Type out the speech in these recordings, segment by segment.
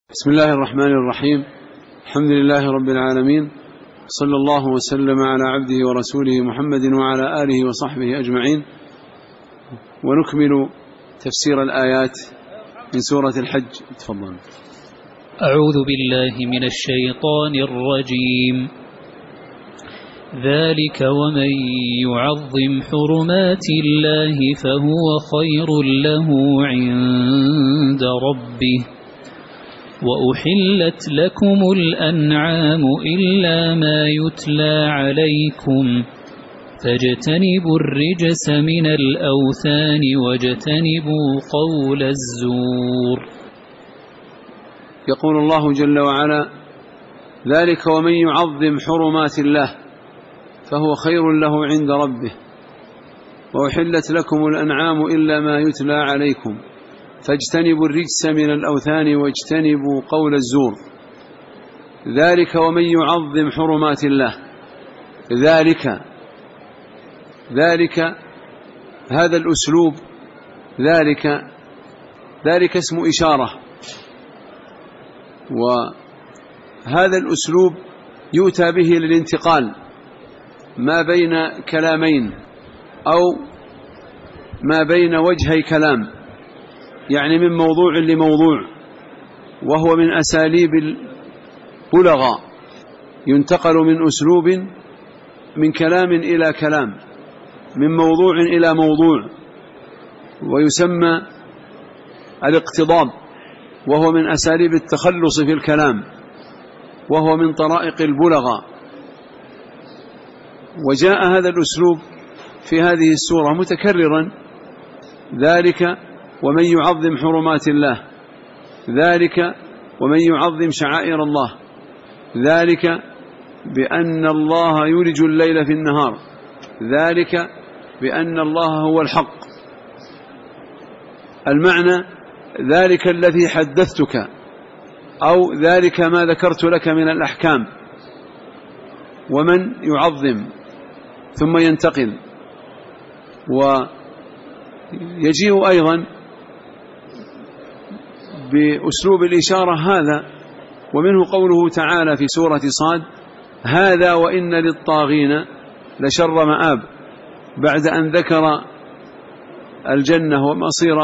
بسم الله الرحمن الرحيم. الحمد لله رب العالمين، صلى الله وسلم على عبده ورسوله محمد وعلى آله وصحبه أجمعين. ونكمل تفسير الآيات من سورة الحج. تفضل. أعوذ بالله من الشيطان الرجيم. ذلك ومن يعظم حرمات الله فهو خير له عند ربه وأحلت لكم الأنعام إلا ما يتلى عليكم فاجتنبوا الرجس من الأوثان واجتنبوا قول الزور. يقول الله جل وعلا: ذلك ومن يعظم حرمات الله فهو خير له عند ربه وأحلت لكم الأنعام إلا ما يتلى عليكم فاجتنبوا الرجس من الأوثان واجتنبوا قول الزور. ذلك ومن يعظم حرمات الله. ذلك هذا الأسلوب، ذلك اسم إشارة، وهذا الأسلوب يؤتى به للانتقال ما بين كلامين أو ما بين وجهي كلام، يعني من موضوع لموضوع، وهو من أساليب البلغاء، ينتقل من أسلوب من كلام إلى كلام، من موضوع إلى موضوع، ويسمى الاقتضاب، وهو من أساليب التخلص في الكلام، وهو من طرائق البلغاء. وجاء هذا الأسلوب في هذه السورة متكررا: ذلك ومن يعظم حرمات الله، ذلك ومن يعظم شعائر الله، ذلك بأن الله يولج الليل في النهار، ذلك بأن الله هو الحق. المعنى: ذلك الذي حدثتك، أو ذلك ما ذكرت لك من الأحكام. ومن يعظم ثم ينتقل. ويجيء أيضا بأسلوب الإشارة هذا، ومنه قوله تعالى في سورة صاد: هذا وإن للطاغين لشر مآب، بعد أن ذكر الجنة ومصير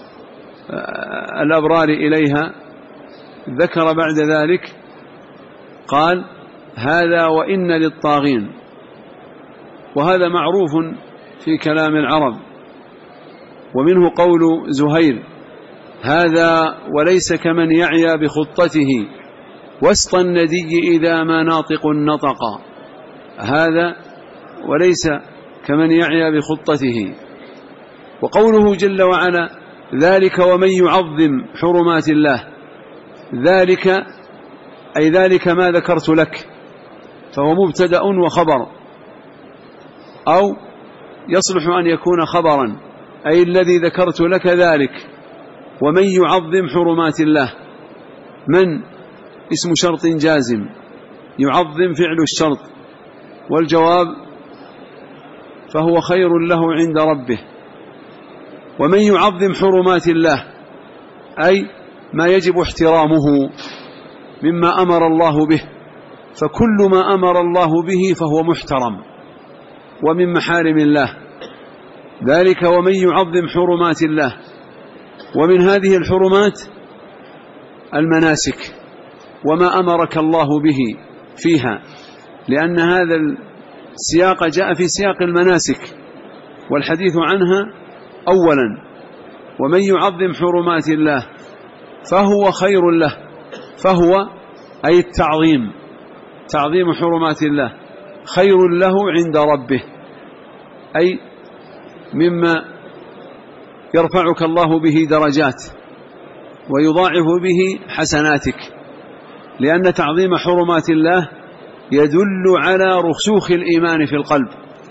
الأبرار إليها، ذكر بعد ذلك قال: هذا وإن للطاغين. وهذا معروف في كلام العرب. ومنه قول زهير: هذا وليس كمن يعيا بخطته وسط الندي إذا ما ناطق نطقا. هذا وليس كمن يعيا بخطته. وقوله جل وعلا: ذلك ومن يعظم حرمات الله، ذلك أي ذلك ما ذكرت لك، فهو مبتدأ وخبر، أو يصلح أن يكون خبرا، أي الذي ذكرت لك ذلك. ومن يعظم حرمات الله، من اسم شرط جازم، يعظم فعل الشرط، والجواب فهو خير له عند ربه. ومن يعظم حرمات الله أي ما يجب احترامه مما أمر الله به، فكل ما أمر الله به فهو محترم ومن محارم الله. ذلك ومن يعظم حرمات الله. ومن هذه الحرمات المناسك، وما أمرك الله به فيها، لأن هذا السياق جاء في سياق المناسك والحديث عنها أولا. ومن يعظم حرمات الله فهو خير له، فهو أي التعظيم، تعظيم حرمات الله خير له عند ربه، أي مما يرفعك الله به درجات ويضاعف به حسناتك، لأن تعظيم حرمات الله يدل على رسوخ الإيمان في القلب.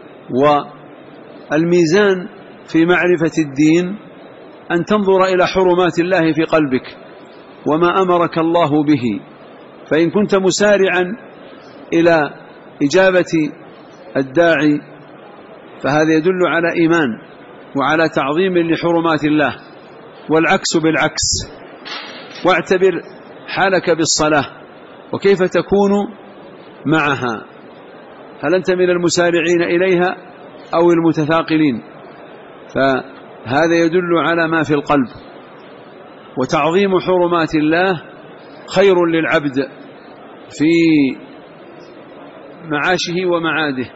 والميزان في معرفة الدين أن تنظر إلى حرمات الله في قلبك وما أمرك الله به، فإن كنت مسارعا إلى إجابة الداعي فهذا يدل على إيمان وعلى تعظيم لحرمات الله، والعكس بالعكس. واعتبر حالك بالصلاة وكيف تكون معها، هل أنت من المسارعين إليها أو المتثاقلين؟ فهذا يدل على ما في القلب. وتعظيم حرمات الله خير للعبد في معاشه ومعاده.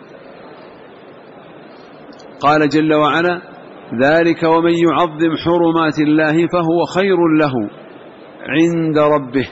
قال جل وعلا: ذلك ومن يعظم حرمات الله فهو خير له عند ربه.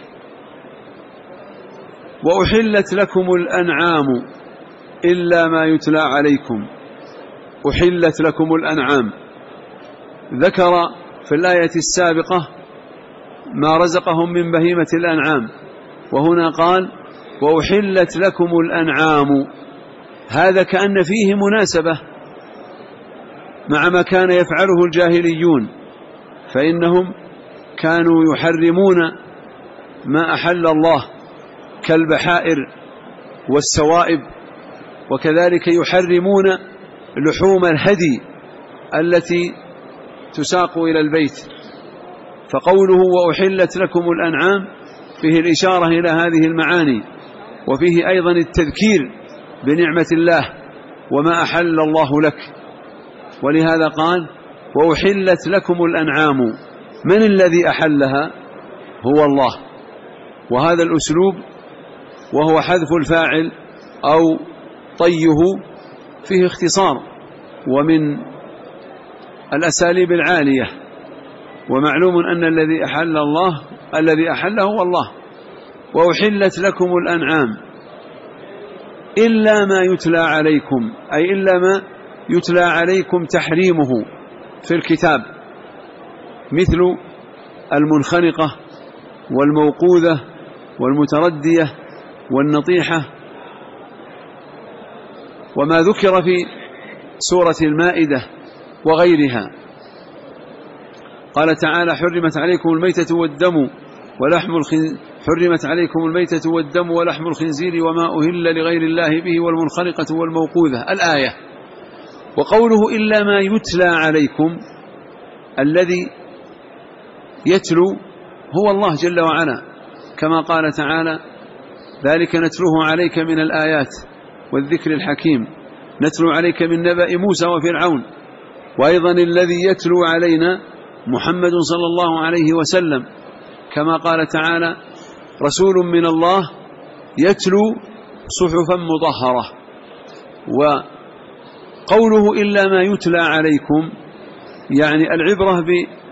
وأحلت لكم الأنعام إلا ما يتلى عليكم. أحلت لكم الأنعام، ذكر في الآية السابقة ما رزقهم من بهيمة الأنعام، وهنا قال: وأحلت لكم الأنعام. هذا كأن فيه مناسبة مع ما كان يفعله الجاهليون، فإنهم كانوا يحرمون ما أحل الله كالبحائر والسوائب، وكذلك يحرمون لحوم الهدي التي تساق إلى البيت. فقوله وأحلت لكم الأنعام فيه الإشارة إلى هذه المعاني، وفيه أيضا التذكير بنعمة الله وما أحل الله لك. ولهذا قال: وأحلت لكم الأنعام. من الذي أحلها؟ هو الله. وهذا الأسلوب وهو حذف الفاعل أو طيه فيه اختصار، ومن الأساليب العالية، ومعلوم أن الذي أحله هو الله. وأحلت لكم الأنعام إلا ما يتلى عليكم، أي إلا ما يتلى عليكم تحريمه في الكتاب، مثل المنخنقة والموقوذة والمتردية والنطيحة، وما ذكر في سورة المائدة وغيرها. قال تعالى: حرمت عليكم الميتة ولحم الخنزير وما أهل لغير الله به والمنخنقة والموقوذة، الآية. وقوله إلا ما يتلى عليكم، الذي يتلو هو الله جل وعلا، كما قال تعالى: ذلك نتلوه عليك من الآيات والذكر الحكيم، نتلو عليك من نبأ موسى وفرعون. وأيضا الذي يتلو علينا محمد صلى الله عليه وسلم، كما قال تعالى: رسول من الله يتلو صحفا مطهرة. وقوله إلا ما يتلى عليكم يعني العبرة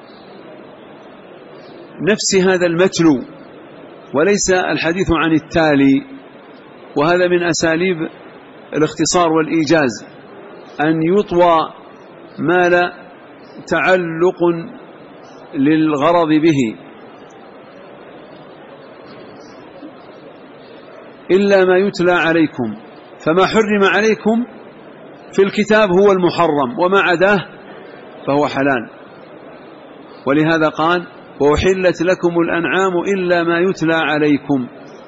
بنفس هذا المتلو، وليس الحديث عن التالي. وهذا من أساليب الاختصار والإيجاز، أن يطوى ما لا تعلق للغرض به. إلا ما يتلى عليكم، فما حرم عليكم في الكتاب هو المحرم، وما عداه فهو حلال. ولهذا قال: وأحلت لكم الأنعام إلا ما يتلى عليكم.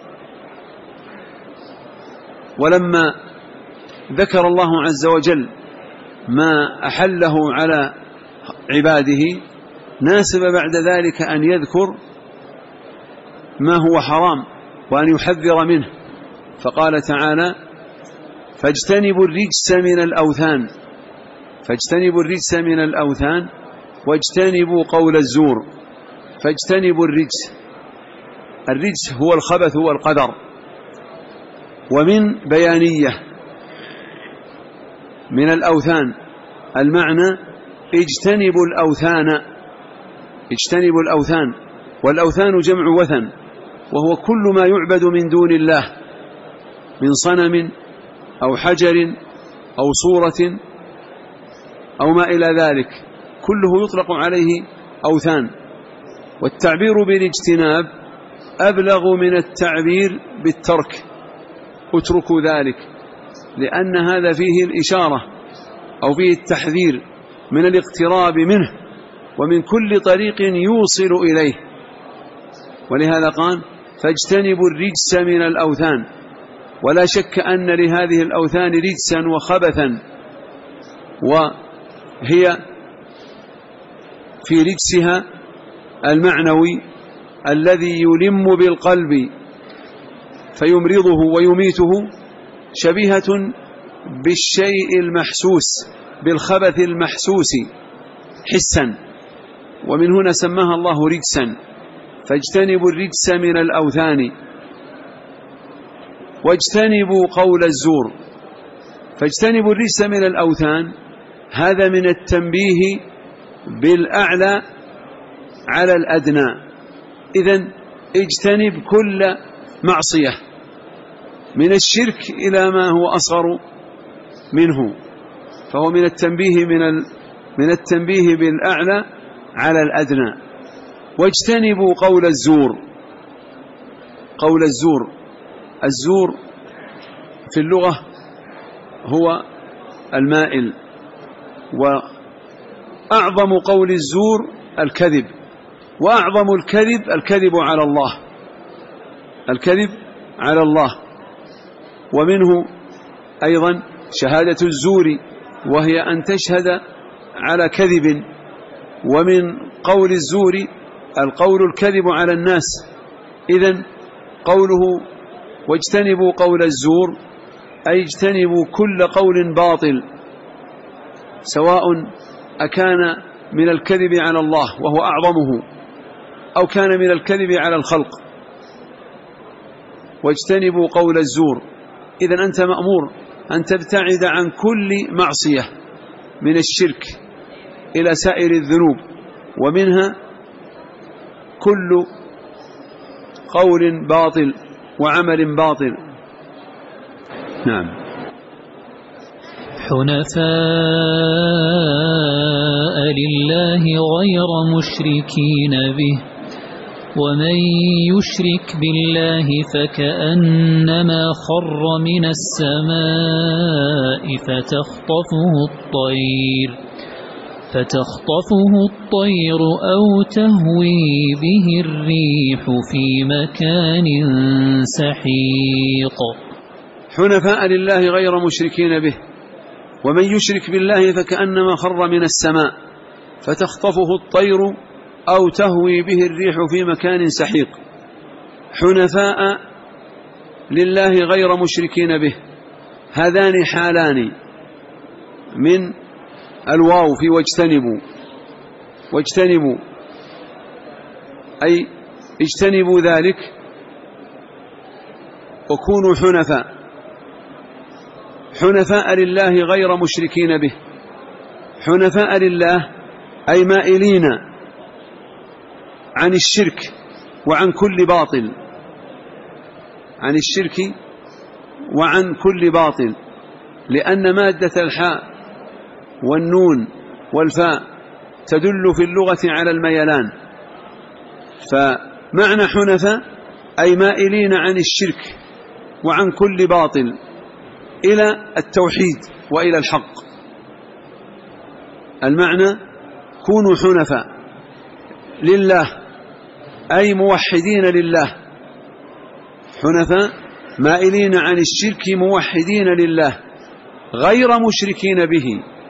ولما ذكر الله عز وجل ما أحله على عباده، ناسب بعد ذلك أن يذكر ما هو حرام وأن يحذر منه، فقال تعالى: فاجتنبوا الرجس من الأوثان واجتنبوا قول الزور. فاجتنبوا الرجس هو الخبث والقدر. ومن بيانية من الأوثان المعنى اجتنبوا الأوثان، والأوثان جمع وثن، وهو كل ما يعبد من دون الله من صنم أو حجر أو صورة أو ما إلى ذلك، كله يطلق عليه أوثان. والتعبير بالاجتناب أبلغ من التعبير بالترك، اتركوا ذلك، لأن هذا فيه الإشارة أو فيه التحذير من الاقتراب منه ومن كل طريق يوصل إليه. ولهذا قال: فاجتنبوا الرجس من الأوثان. ولا شك أن لهذه الأوثان رجسا وخبثا، وهي في رجسها المعنوي الذي يلم بالقلب فيمرضه ويميته شبيهة بالشيء المحسوس، بالخبث المحسوس حسا، ومن هنا سماها الله رجسا. فاجتنبوا الرجس من الأوثان واجتنبوا قول الزور. فاجتنبوا الرجس من الأوثان، هذا من التنبيه بالأعلى على الأدنى. إذن اجتنب كل معصية من الشرك إلى ما هو أصغر منه، فهو من التنبيه بالأعلى على الأدنى. واجتنبوا قول الزور. قول الزور في اللغة هو المائل، وأعظم قول الزور الكذب، وأعظم الكذب على الله، الكذب على الله. ومنه أيضا شهادة الزور، وهي أن تشهد على كذب. ومن قول الزور القول الكذب على الناس. إذن قوله واجتنبوا قول الزور أي اجتنبوا كل قول باطل، سواء أكان من الكذب على الله وهو أعظمه، أو كان من الكذب على الخلق. واجتنبوا قول الزور. إذن أنت مأمور أن تبتعد عن كل معصية من الشرك إلى سائر الذنوب، ومنها كل قول باطل وعمل باطل. نعم. حنفاء لله غير مشركين به، ومن يشرك بالله فكأنما خر من السماء فتخطفه الطير أو تهوي به الريح في مكان سحيق. حنفاء لله غير مشركين به، ومن يشرك بالله فكأنما خر من السماء فتخطفه الطير أو تهوي به الريح في مكان سحيق. حنفاء لله غير مشركين به، هذان حالان من الواو في واجتنبوا أي اجتنبوا ذلك وكونوا حنفاء لله غير مشركين به. حنفاء لله أي مائلين عن الشرك وعن كل باطل، عن الشرك وعن كل باطل، لأن مادة الحاء والنون والفاء تدل في اللغة على الميلان. فمعنى حنفاء أي مائلين عن الشرك وعن كل باطل إلى التوحيد وإلى الحق. المعنى كونوا حنفاء لله أي موحدين لله، حنفاء مائلين عن الشرك موحدين لله غير مشركين به.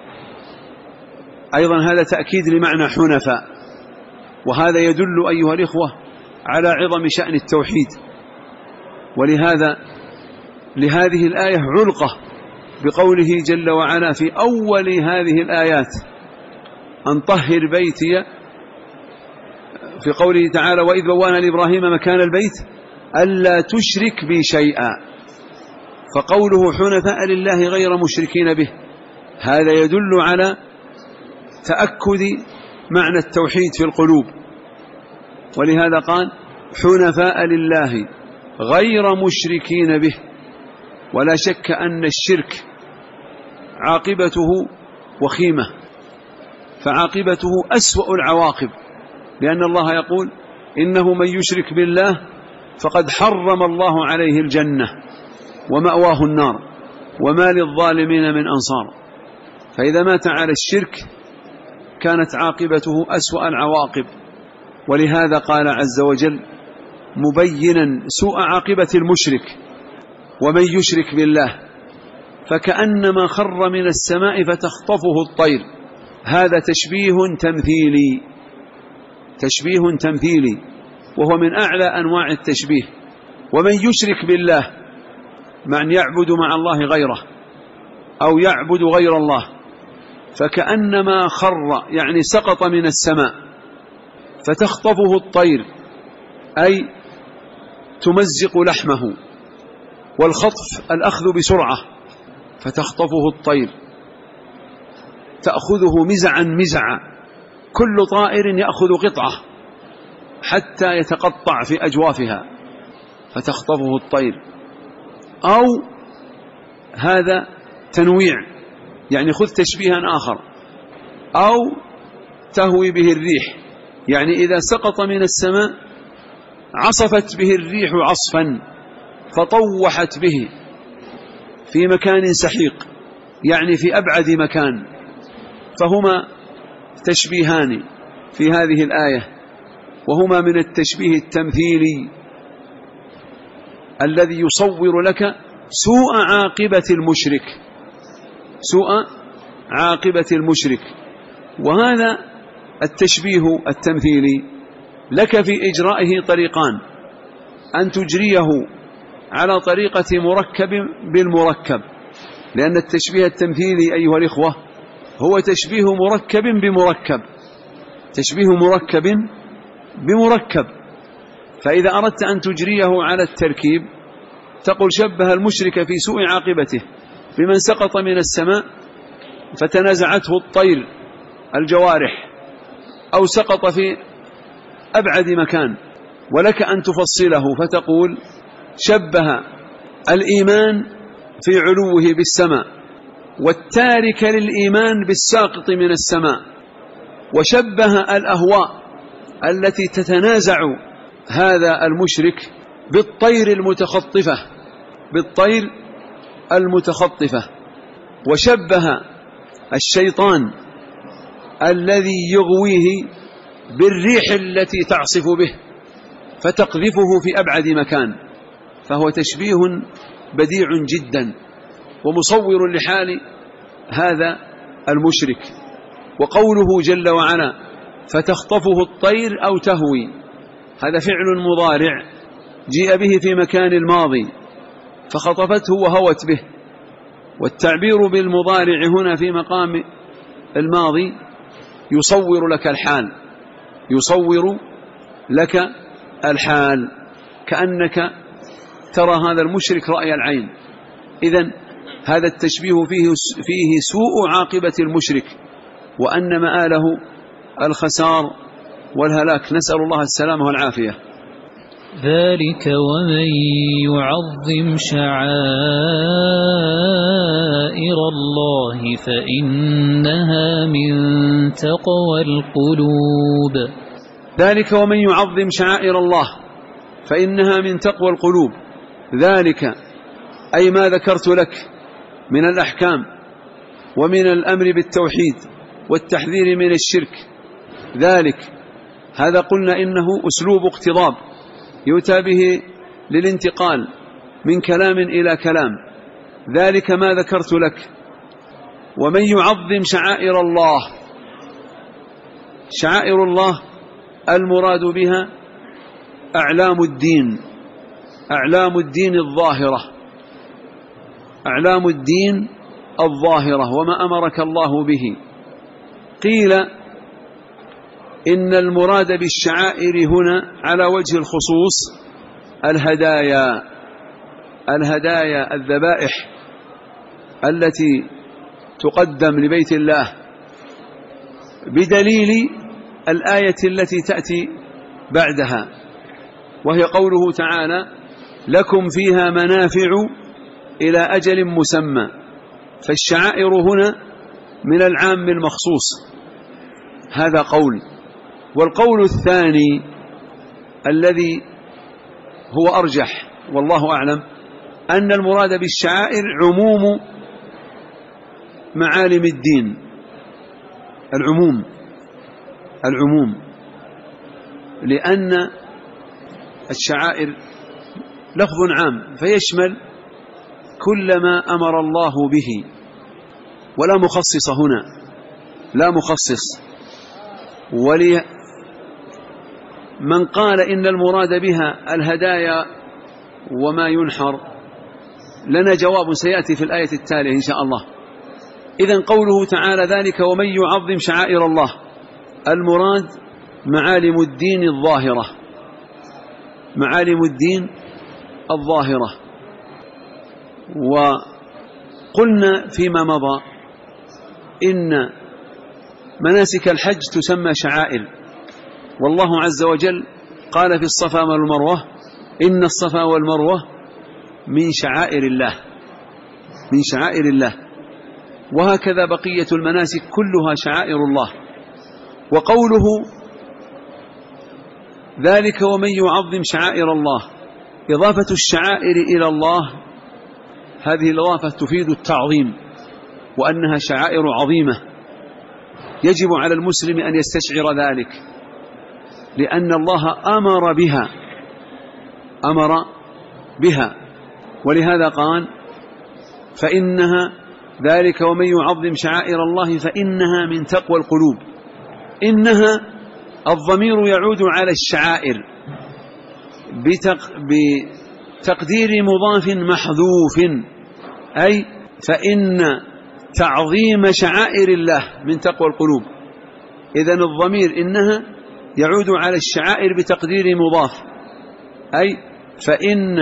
أيضا هذا تأكيد لمعنى حنفاء، وهذا يدل أيها الإخوة على عظم شأن التوحيد. ولهذا لهذه الآية علقة بقوله جل وعلا في أول هذه الآيات أن طهر بيتي، في قوله تعالى وإذ بوأنا لإبراهيم مكان البيت ألا تشرك بي شيئا. فقوله حنفاء لله غير مشركين به هذا يدل على تأكد معنى التوحيد في القلوب. ولهذا قال حنفاء لله غير مشركين به. ولا شك أن الشرك عاقبته وخيمة، فعاقبته أسوأ العواقب، لأن الله يقول إنه من يشرك بالله فقد حرم الله عليه الجنة ومأواه النار وما للظالمين من أنصار. فإذا مات على الشرك كانت عاقبته أسوأ العواقب. ولهذا قال عز وجل مبينا سوء عاقبة المشرك ومن يشرك بالله فكأنما خر من السماء فتخطفه الطير. هذا تشبيه تمثيلي وهو من أعلى أنواع التشبيه. ومن يشرك بالله، من يعبد مع الله غيره أو يعبد غير الله، فكأنما خر، يعني سقط من السماء فتخطفه الطير، أي تمزق لحمه، والخطف الأخذ بسرعة، فتخطفه الطير تأخذه مزعا مزعا، كل طائر يأخذ قطعة حتى يتقطع في أجوافها فتخطفه الطير. أو هذا تنويع، يعني خذ تشبيها آخر، أو تهوي به الريح، يعني إذا سقط من السماء عصفت به الريح عصفا فطوحت به في مكان سحيق، يعني في أبعد مكان. فهما تشبيهان في هذه الآية، وهما من التشبيه التمثيلي الذي يصور لك سوء عاقبة المشرك، سوء عاقبة المشرك. وهذا التشبيه التمثيلي لك في إجرائه طريقان: أن تجريه على طريقة مركب بالمركب، لأن التشبيه التمثيلي أيها الإخوة هو تشبيه مركب بمركب، تشبيه مركب بمركب. فإذا أردت أن تجريه على التركيب تقول شبه المشرك في سوء عاقبته بمن سقط من السماء فتنازعته الطير الجوارح، أو سقط في أبعد مكان. ولك أن تفصله فتقول شبه الإيمان في علوه بالسماء، والتارك للإيمان بالساقط من السماء، وشبه الأهواء التي تتنازع هذا المشرك بالطير المتخطفة، بالطير المتخطفة. وشبه الشيطان الذي يغويه بالريح التي تعصف به فتقذفه في أبعد مكان. فهو تشبيه بديع جدا ومصور لحال هذا المشرك. وقوله جل وعلا فتخطفه الطير أو تهوي، هذا فعل مضارع جيء به في مكان الماضي فخطفته وهوت به، والتعبير بالمضارع هنا في مقام الماضي يصور لك الحال، يصور لك الحال كأنك ترى هذا المشرك رأي العين. إذن هذا التشبيه فيه سوء عاقبة المشرك، وأن مآله الخسار والهلاك، نسأل الله السلامة والعافية. ذلك ومن يعظم شعائر الله فإنها من تقوى القلوب. ذلك ومن يعظم شعائر الله فإنها من تقوى القلوب. ذلك أي ما ذكرت لك من الأحكام ومن الأمر بالتوحيد والتحذير من الشرك. ذلك هذا قلنا إنه أسلوب اقتضاب يؤتى به للانتقال من كلام إلى كلام. ذلك ما ذكرت لك. ومن يعظم شعائر الله، شعائر الله المراد بها أعلام الدين، أعلام الدين الظاهرة، أعلام الدين الظاهرة وما أمرك الله به. قيل إن المراد بالشعائر هنا على وجه الخصوص الهدايا، الهدايا الذبائح التي تقدم لبيت الله، بدليل الآية التي تأتي بعدها، وهي قوله تعالى لكم فيها منافع إلى أجل مسمى. فالشعائر هنا من العام المخصوص، هذا قول. والقول الثاني الذي هو أرجح والله أعلم أن المراد بالشعائر عموم معالم الدين، العموم، العموم، لأن الشعائر لفظ عام فيشمل كل ما أمر الله به، ولا مخصص هنا، لا مخصص. من قال إن المراد بها الهدايا وما ينحر لنا جواب سيأتي في الآية التالية إن شاء الله. إذن قوله تعالى ذلك ومن يعظم شعائر الله، المراد معالم الدين الظاهرة، معالم الدين الظاهرة. وقلنا فيما مضى إن مناسك الحج تسمى شعائر، والله عز وجل قال في الصفا والمروة إن الصفا والمروة من شعائر الله، من شعائر الله. وهكذا بقية المناسك كلها شعائر الله. وقوله ذلك ومن يعظم شعائر الله، إضافة الشعائر إلى الله هذه الإضافة تفيد التعظيم، وأنها شعائر عظيمة يجب على المسلم أن يستشعر ذلك، لأن الله أمر بها، أمر بها. ولهذا قال فإنها ذلك ومن يعظم شعائر الله فإنها من تقوى القلوب. إنها الضمير يعود على الشعائر بتقدير مضاف محذوف، أي فإن تعظيم شعائر الله من تقوى القلوب. إذن الضمير إنها يعود على الشعائر بتقدير مضاف، أي فإن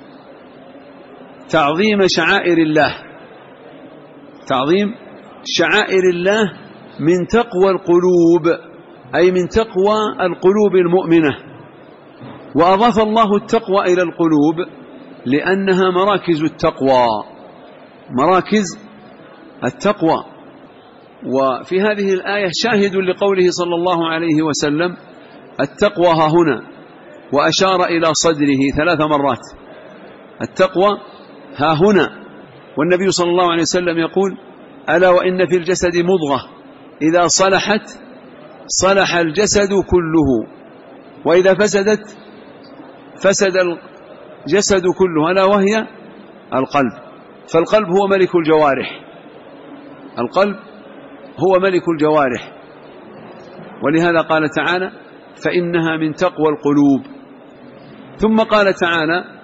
تعظيم شعائر الله، تعظيم شعائر الله من تقوى القلوب، أي من تقوى القلوب المؤمنة. وأضاف الله التقوى إلى القلوب لأنها مراكز التقوى، مراكز التقوى. وفي هذه الآية شاهد لقوله صلى الله عليه وسلم التقوى ها هنا، وأشار إلى صدره 3 مرات، التقوى ها هنا. والنبي صلى الله عليه وسلم يقول ألا وإن في الجسد مضغة إذا صلحت صلح الجسد كله، وإذا فسدت فسد الجسد كله، ألا وهي القلب. فالقلب هو ملك الجوارح، القلب هو ملك الجوارح. ولهذا قال تعالى فإنها من تقوى القلوب. ثم قال تعالى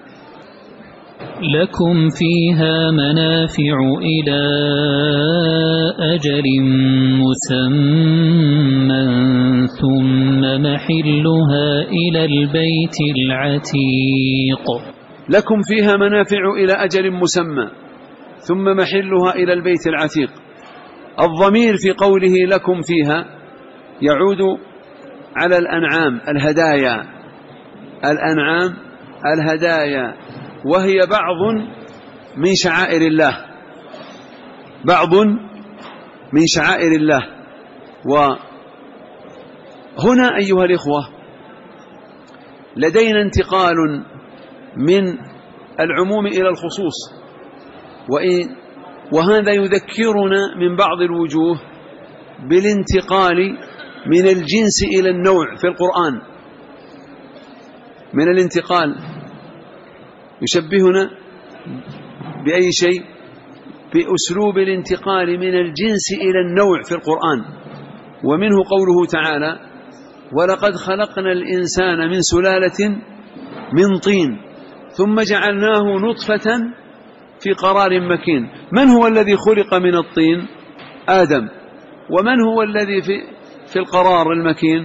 لكم فيها منافع إلى أجل مسمى ثم محلها إلى البيت العتيق. لكم فيها منافع إلى أجل مسمى ثم محلها إلى البيت العتيق. الضمير في قوله لكم فيها يعود على الأنعام، الهدايا، الأنعام الهدايا، وهي بعض من شعائر الله، بعض من شعائر الله. وهنا أيها الإخوة لدينا انتقال من العموم إلى الخصوص، وهذا يذكرنا من بعض الوجوه بالانتقال من الجنس إلى النوع في القرآن. من الانتقال يشبهنا بأي شيء؟ بأسلوب الانتقال من الجنس إلى النوع في القرآن. ومنه قوله تعالى ولقد خلقنا الإنسان من سلالة من طين ثم جعلناه نطفة في قرار مكين. من هو الذي خلق من الطين؟ آدم. ومن هو الذي في القرار المكين؟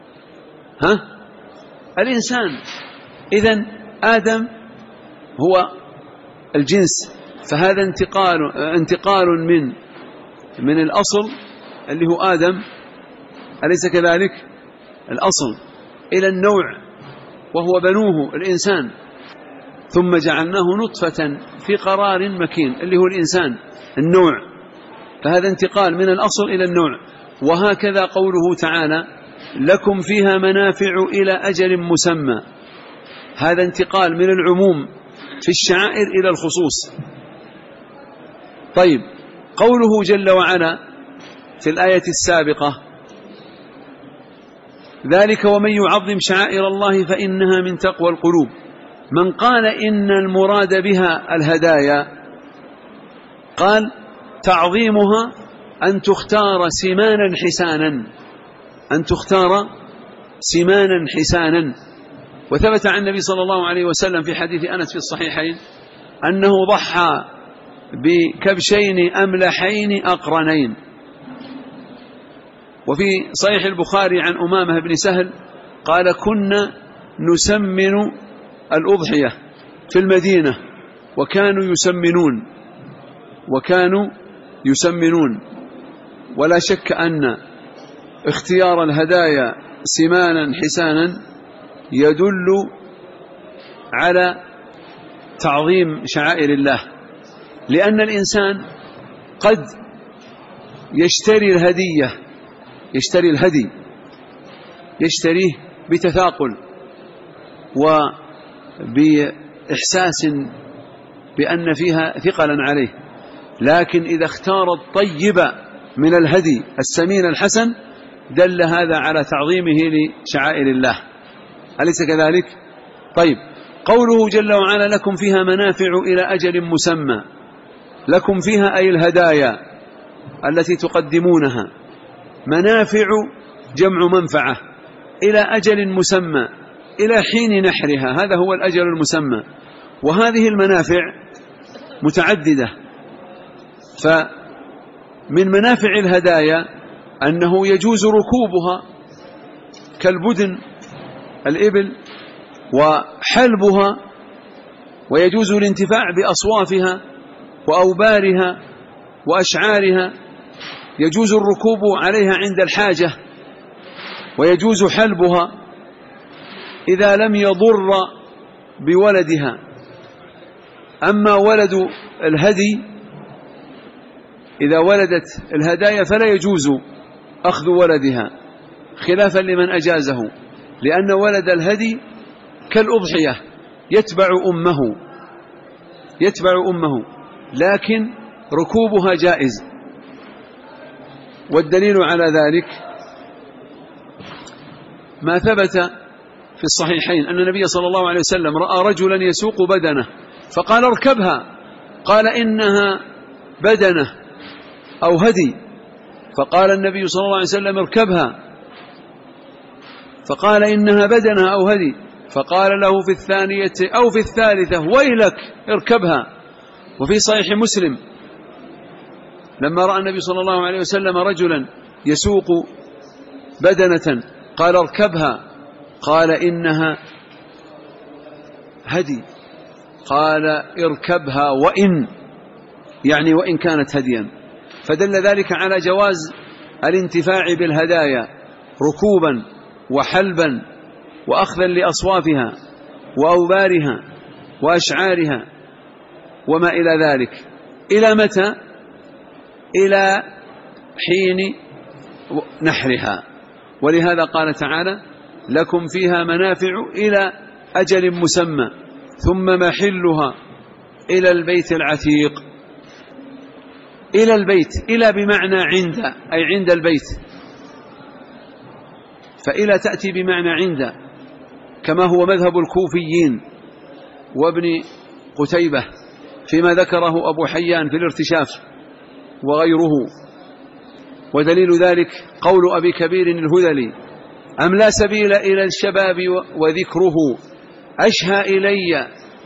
الإنسان. إذن آدم هو الجنس، فهذا انتقال من الأصل اللي هو آدم، أليس كذلك؟ الأصل إلى النوع وهو بنوه الإنسان، ثم جعلناه نطفة في قرار مكين اللي هو الإنسان النوع. فهذا انتقال من الأصل إلى النوع. وهكذا قوله تعالى لكم فيها منافع إلى أجل مسمى، هذا انتقال من العموم في الشعائر إلى الخصوص. طيب، قوله جل وعلا في الآية السابقة ذلك ومن يعظم شعائر الله فإنها من تقوى القلوب، من قال إن المراد بها الهدايا قال تعظيمها أن تختار سمانا حسانا، أن تختار سمانا حسانا. وثبت عن النبي صلى الله عليه وسلم في حديث أنس في الصحيحين أنه ضحى بكبشين أملحين أقرنين. وفي صحيح البخاري عن أمامة بن سهل قال كنا نسمن الأضحية في المدينة وكانوا يسمنون. ولا شك أن اختيار الهدايا سمانا حسانا يدل على تعظيم شعائر الله، لأن الإنسان قد يشتري الهدي يشتريه بتثاقل وبإحساس بأن فيها ثقلا عليه، لكن إذا اختار الطيب من الهدي السمين الحسن دل هذا على تعظيمه لشعائر الله، أليس كذلك؟ طيب، قوله جل وعلا لكم فيها منافع إلى أجل مسمى، لكم فيها أي الهدايا التي تقدمونها، منافع جمع منفعة، إلى أجل مسمى، إلى حين نحرها، هذا هو الأجل المسمى. وهذه المنافع متعددة، فمن منافع الهدايا أنه يجوز ركوبها كالبدن الإبل وحلبها، ويجوز الانتفاع بأصوافها وأوبارها وأشعارها، يجوز الركوب عليها عند الحاجة، ويجوز حلبها إذا لم يضر بولدها. أما ولد الهدي إذا ولدت الهدايا فلا يجوز أخذ ولدها خلافا لمن أجازه، لأن ولد الهدي كالأضحية يتبع أمه، لكن ركوبها جائز. والدليل على ذلك ما ثبت في الصحيحين أن النبي صلى الله عليه وسلم رأى رجلا يسوق بدنه فقال اركبها، قال إنها بدنه أو هدي، فقال النبي صلى الله عليه وسلم اركبها، فقال إنها بدنه أو هدي، فقال له في الثانية أو في الثالثة ويلك اركبها. وفي صحيح مسلم لما رأى النبي صلى الله عليه وسلم رجلا يسوق بدنة قال اركبها، قال إنها هدي، قال اركبها وإن كانت هديا، فدل ذلك على جواز الانتفاع بالهدايا ركوبا وحلبا وأخذا لأصوافها وأوبارها وأشعارها وما إلى ذلك. إلى متى؟ إلى حين نحرها. ولهذا قال تعالى لكم فيها منافع إلى أجل مسمى ثم محلها إلى البيت العتيق. إلى البيت، إلى بمعنى عند، أي عند البيت، فإلى تأتي بمعنى عند، كما هو مذهب الكوفيين وابن قتيبة فيما ذكره أبو حيان في الارتشاف وغيره. ودليل ذلك قول أبي كبير الهذلي أم لا سبيل إلى الشباب وذكره أشهى إلي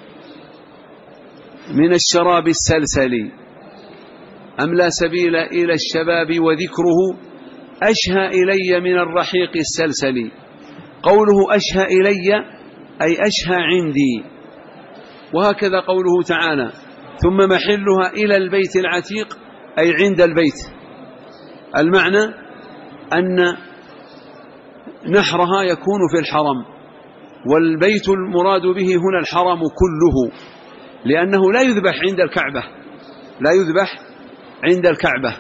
من الشراب السلسل. أم لا سبيل إلى الشباب وذكره أشهى إلي من الرحيق السلسل. قوله أشهى إلي أي أشهى عندي. وهكذا قوله تعالى ثم محلها إلى البيت العتيق أي عند البيت. المعنى أن نحرها يكون في الحرم، والبيت المراد به هنا الحرم كله، لأنه لا يذبح عند الكعبة،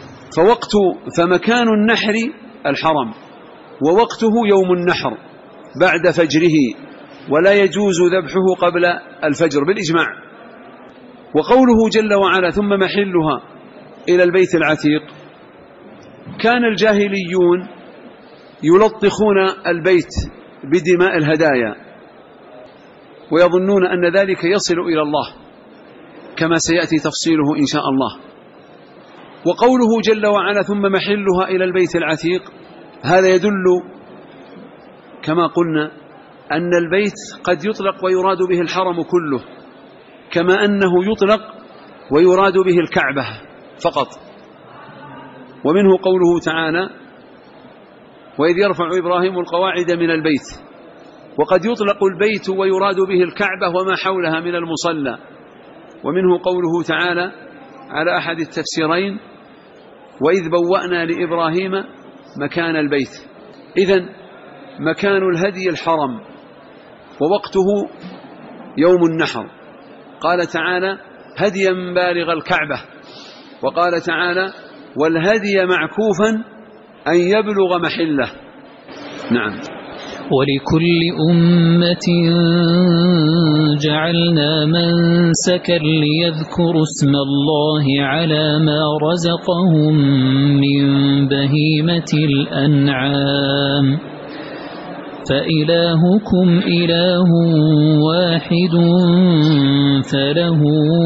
فمكان النحر الحرم، ووقته يوم النحر بعد فجره، ولا يجوز ذبحه قبل الفجر بالإجماع. وقوله جل وعلا ثم محلها إلى البيت العتيق، كان الجاهليون يلطخون البيت بدماء الهدايا ويظنون أن ذلك يصل إلى الله، كما سيأتي تفصيله إن شاء الله. وقوله جل وعلا ثم محلها إلى البيت العتيق، هذا يدل كما قلنا أن البيت قد يطلق ويراد به الحرم كله، كما أنه يطلق ويراد به الكعبة فقط. ومنه قوله تعالى: وإذ يرفع إبراهيم القواعد من البيت. وقد يطلق البيت ويراد به الكعبة وما حولها من المصلى. ومنه قوله تعالى على أحد التفسيرين: وإذ بوأنا لإبراهيم مكان البيت. إذن مكان الهدي الحرم، ووقته يوم النحر. قال تعالى: هديا بالغ الكعبة. وقال تعالى: والهدي معكوفا أن يبلغ محله. نعم. ولكل أمة جعلنا منسكا ليذكروا اسم الله على ما رزقهم من بهيمة الأنعام فإلهكم إله واحد فله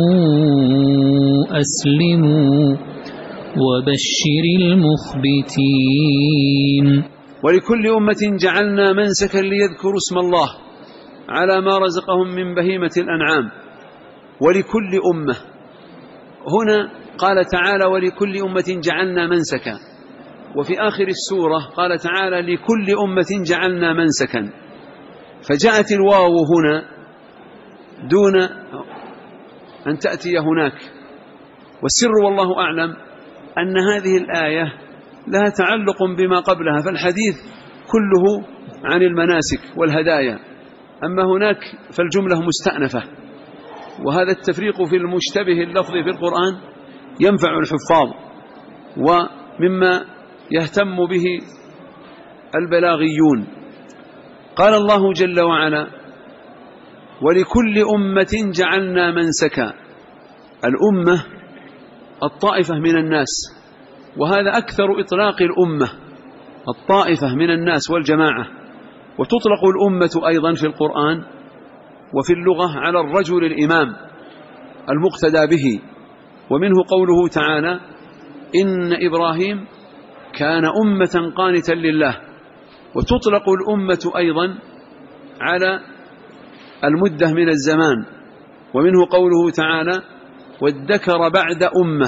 أسلموا وبشر المخبتين. ولكل أمة جعلنا منسكا ليذكروا اسم الله على ما رزقهم من بهيمة الأنعام. ولكل أمة، هنا قال تعالى: ولكل أمة جعلنا منسكا. وفي آخر السورة قال تعالى: لكل أمة جعلنا منسكا. فجاءت الواو هنا دون أن تأتي هناك. والسر والله أعلم أن هذه الآية لها تعلق بما قبلها، فالحديث كله عن المناسك والهدايا، أما هناك فالجملة مستأنفة. وهذا التفريق في المشتبه اللفظي في القرآن ينفع الحفاظ، ومما يهتم به البلاغيون. قال الله جل وعلا: ولكل أمة جعلنا منسكا. الأمة الطائفة من الناس، وهذا أكثر إطلاق الأمة، الطائفة من الناس والجماعة. وتطلق الأمة أيضا في القرآن وفي اللغة على الرجل الإمام المقتدى به. ومنه قوله تعالى: إن إبراهيم كان أمة قانتا لله. وتطلق الأمة أيضا على المدة من الزمان. ومنه قوله تعالى: وادكر بعد أمة.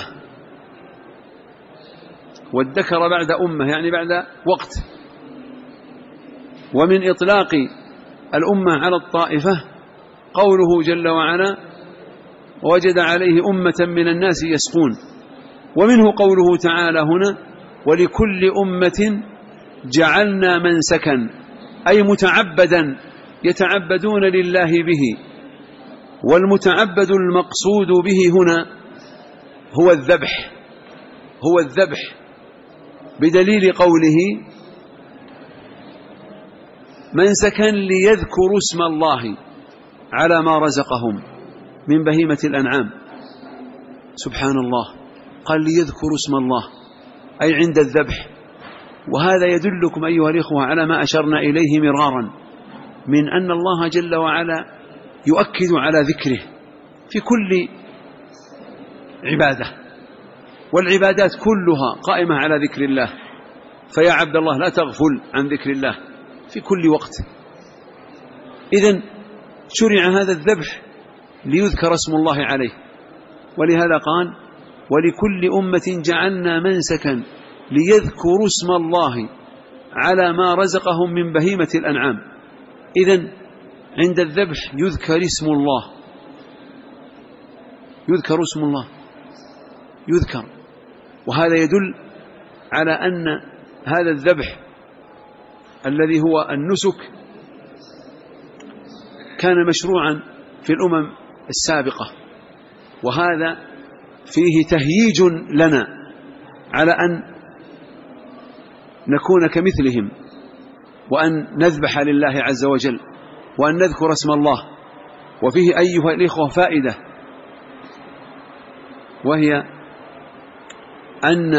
وادكر بعد أمة يعني بعد وقت. ومن إطلاق الأمة على الطائفة قوله جل وعلا: ووجد عليه أمة من الناس يسقون. ومنه قوله تعالى هنا: ولكل أمة جعلنا منسكا، أي متعبدا يتعبدون لله به. والمتعبد المقصود به هنا هو الذبح، هو الذبح، بدليل قوله: منسكا ليذكروا اسم الله على ما رزقهم من بهيمة الأنعام. سبحان الله، قال ليذكروا اسم الله أي عند الذبح. وهذا يدلكم أيها الإخوة على ما أشرنا إليه مرارا من أن الله جل وعلا يؤكد على ذكره في كل عبادة، والعبادات كلها قائمة على ذكر الله. فيا عبد الله لا تغفل عن ذكر الله في كل وقت. إذن شرع هذا الذبح ليذكر اسم الله عليه. ولهذا قال: ولكل أمة جعلنا منسكا ليذكروا اسم الله على ما رزقهم من بهيمة الأنعام. إذن عند الذبح يذكر اسم الله، يذكر اسم الله، يذكر. وهذا يدل على أن هذا الذبح الذي هو النسك كان مشروعا في الأمم السابقة. وهذا فيه تهييج لنا على أن نكون كمثلهم، وأن نذبح لله عز وجل، وأن نذكر اسم الله. وفيه أيها الإخوة فائدة، وهي أن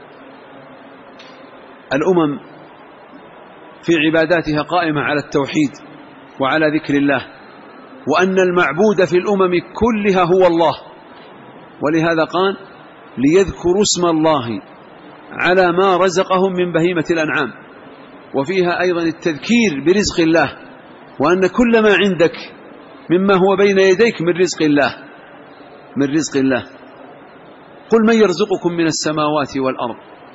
الأمم في عباداتها قائمة على التوحيد وعلى ذكر الله، وأن المعبود في الأمم كلها هو الله. ولهذا قال: ليذكروا اسم الله على ما رزقهم من بهيمة الأنعام. وفيها أيضا التذكير برزق الله، وأن كل ما عندك مما هو بين يديك من رزق الله، من رزق الله. قل من يرزقكم من السماوات والأرض؟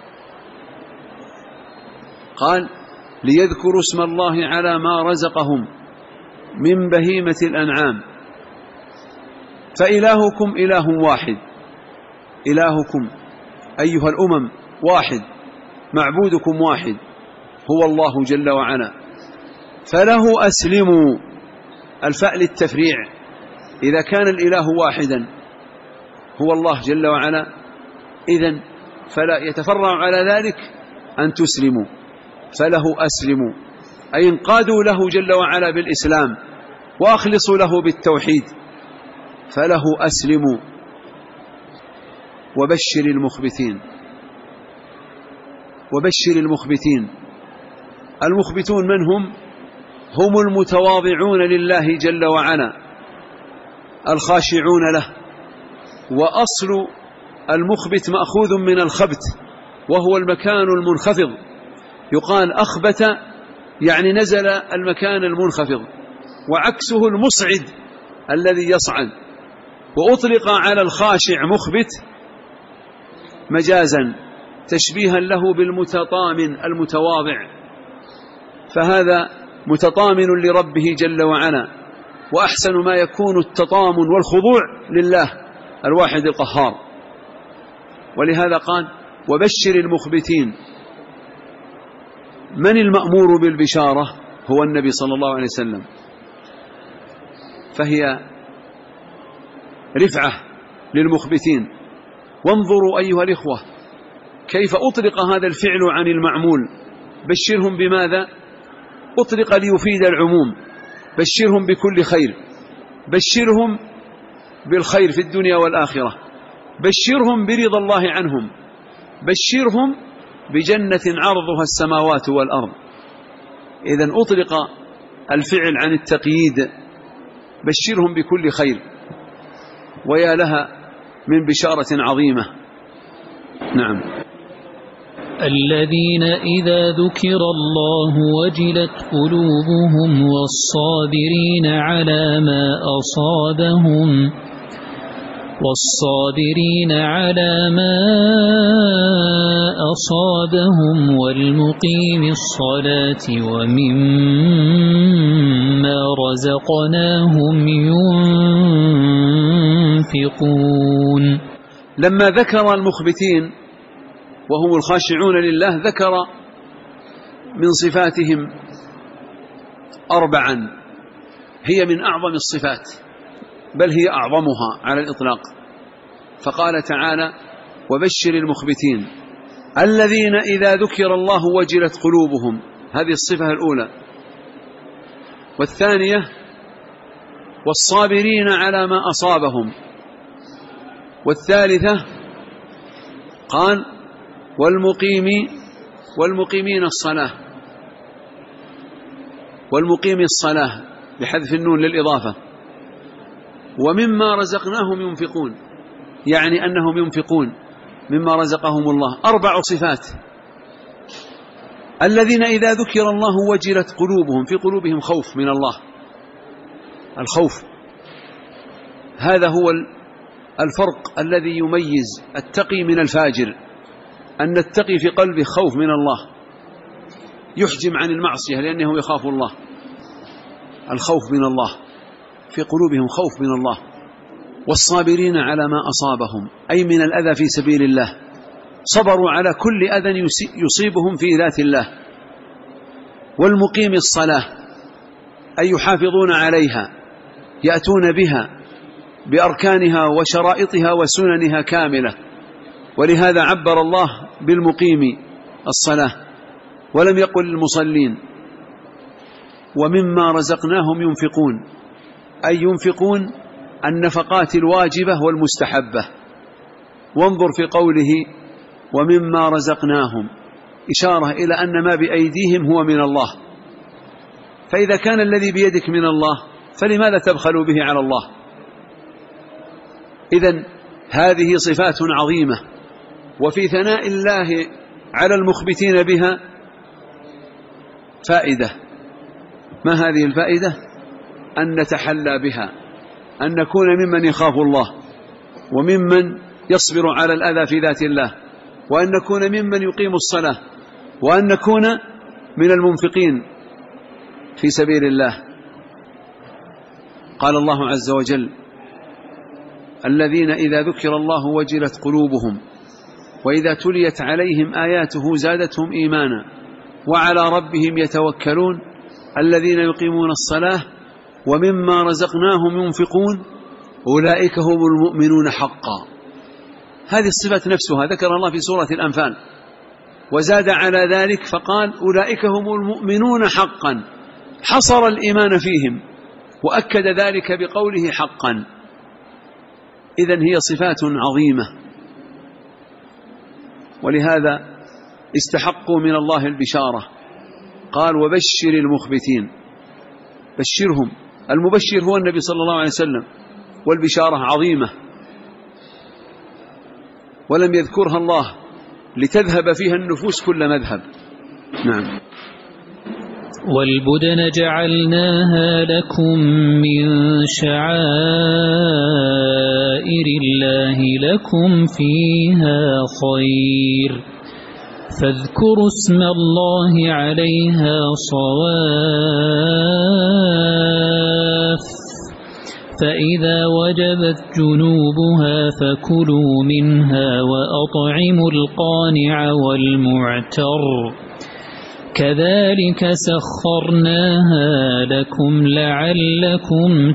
قال ليذكروا اسم الله على ما رزقهم من بهيمة الأنعام، فإلهكم إله واحد، إلهكم أيها الأمم واحد، معبودكم واحد هو الله جل وعلا، فله أسلموا. الفاء للتفريع، إذا كان الإله واحدا هو الله جل وعلا إذن فلا يتفرع على ذلك أن تسلموا، فله أسلموا أي انقادوا له جل وعلا بالإسلام وأخلصوا له بالتوحيد، فله أسلموا. وبشر المخبتين، وبشر المخبتين. المخبتون من هم؟ هم المتواضعون لله جل وعلا الخاشعون له. وأصل المخبت مأخوذ من الخبت وهو المكان المنخفض، يقال أخبت يعني نزل المكان المنخفض، وعكسه المصعد الذي يصعد. وأطلق على الخاشع مخبت مجازا تشبيها له بالمتطامن المتواضع، فهذا متطامن لربه جل وعلا، وأحسن ما يكون التطامن والخضوع لله الواحد القهار. ولهذا قال وبشر المخبتين. من المأمور بالبشارة؟ هو النبي صلى الله عليه وسلم، فهي رفعة للمخبتين. وانظروا أيها الإخوة كيف أطلق هذا الفعل عن المعمول. بشرهم بماذا؟ أطلق ليفيد العموم، بشرهم بكل خير، بشرهم بالخير في الدنيا والآخرة، بشرهم برضا الله عنهم، بشرهم بجنة عرضها السماوات والأرض. إذن أطلق الفعل عن التقييد، بشرهم بكل خير، ويا لها من بشارة عظيمة. نعم. الذين إذا ذكر الله وجلت قلوبهم والصابرين على ما أصابهم والمقيم الصلاة ومما رزقناهم ينفقون. لما ذكر المخبتين وهم الخاشعون لله ذكر من صفاتهم 4 هي من أعظم الصفات، بل هي أعظمها على الإطلاق. فقال تعالى وبشر المخبتين الذين إذا ذكر الله وجلت قلوبهم، هذه الصفة الأولى. والثانية والصابرين على ما أصابهم. والثالثة قال والمقيمين الصلاة، والمقيم الصلاة بحذف النون للإضافة. ومما رزقناهم ينفقون، يعني أنهم ينفقون مما رزقهم الله. 4 صفات. الذين إذا ذكر الله وجلت قلوبهم، في قلوبهم خوف من الله. الخوف هذا هو الفرق الذي يميز التقي من الفاجر، أن التقي في قلبه خوف من الله، يحجم عن المعصية لأنه يخاف الله. الخوف من الله، في قلوبهم خوف من الله. والصابرين على ما أصابهم، أي من الأذى في سبيل الله، صبروا على كل أذى يصيبهم في ذات الله. والمقيم الصلاة، أي يحافظون عليها، يأتون بها بأركانها وشرائطها وسننها كاملة. ولهذا عبر الله بالمقيم الصلاة ولم يقل المصلين. ومما رزقناهم ينفقون، أي ينفقون النفقات الواجبة والمستحبة. وانظر في قوله ومما رزقناهم، إشارة إلى أن ما بأيديهم هو من الله. فإذا كان الذي بيدك من الله فلماذا تبخلوا به على الله؟ إذن هذه صفات عظيمة. وفي ثناء الله على المخبتين بها فائدة. ما هذه الفائدة؟ أن نتحلى بها، أن نكون ممن يخاف الله وممن يصبر على الأذى في ذات الله، وأن نكون ممن يقيم الصلاة، وأن نكون من المنفقين في سبيل الله. قال الله عز وجل: الذين إذا ذكر الله وجلت قلوبهم وإذا تليت عليهم آياته زادتهم إيمانا وعلى ربهم يتوكلون الذين يقيمون الصلاة ومما رزقناهم ينفقون أولئك هم المؤمنون حقا. هذه الصفة نفسها ذكر الله في سورة الأنفال، وزاد على ذلك فقال: أولئك هم المؤمنون حقا، حصر الإيمان فيهم وأكد ذلك بقوله حقا. إذن هي صفات عظيمة، ولهذا استحقوا من الله البشارة. قال: وبشر المخبتين، بشرهم. المبشر هو النبي صلى الله عليه وسلم، والبشارة عظيمة ولم يذكرها الله لتذهب فيها النفوس كل مذهب. نعم. والبدن جعلناها لكم من شعائر الله لكم فيها خير فاذكروا اسم الله عليها صواف فإذا وجبت جنوبها فكلوا منها وأطعموا القانع والمعتر كذلك سخرناها لكم لعلكم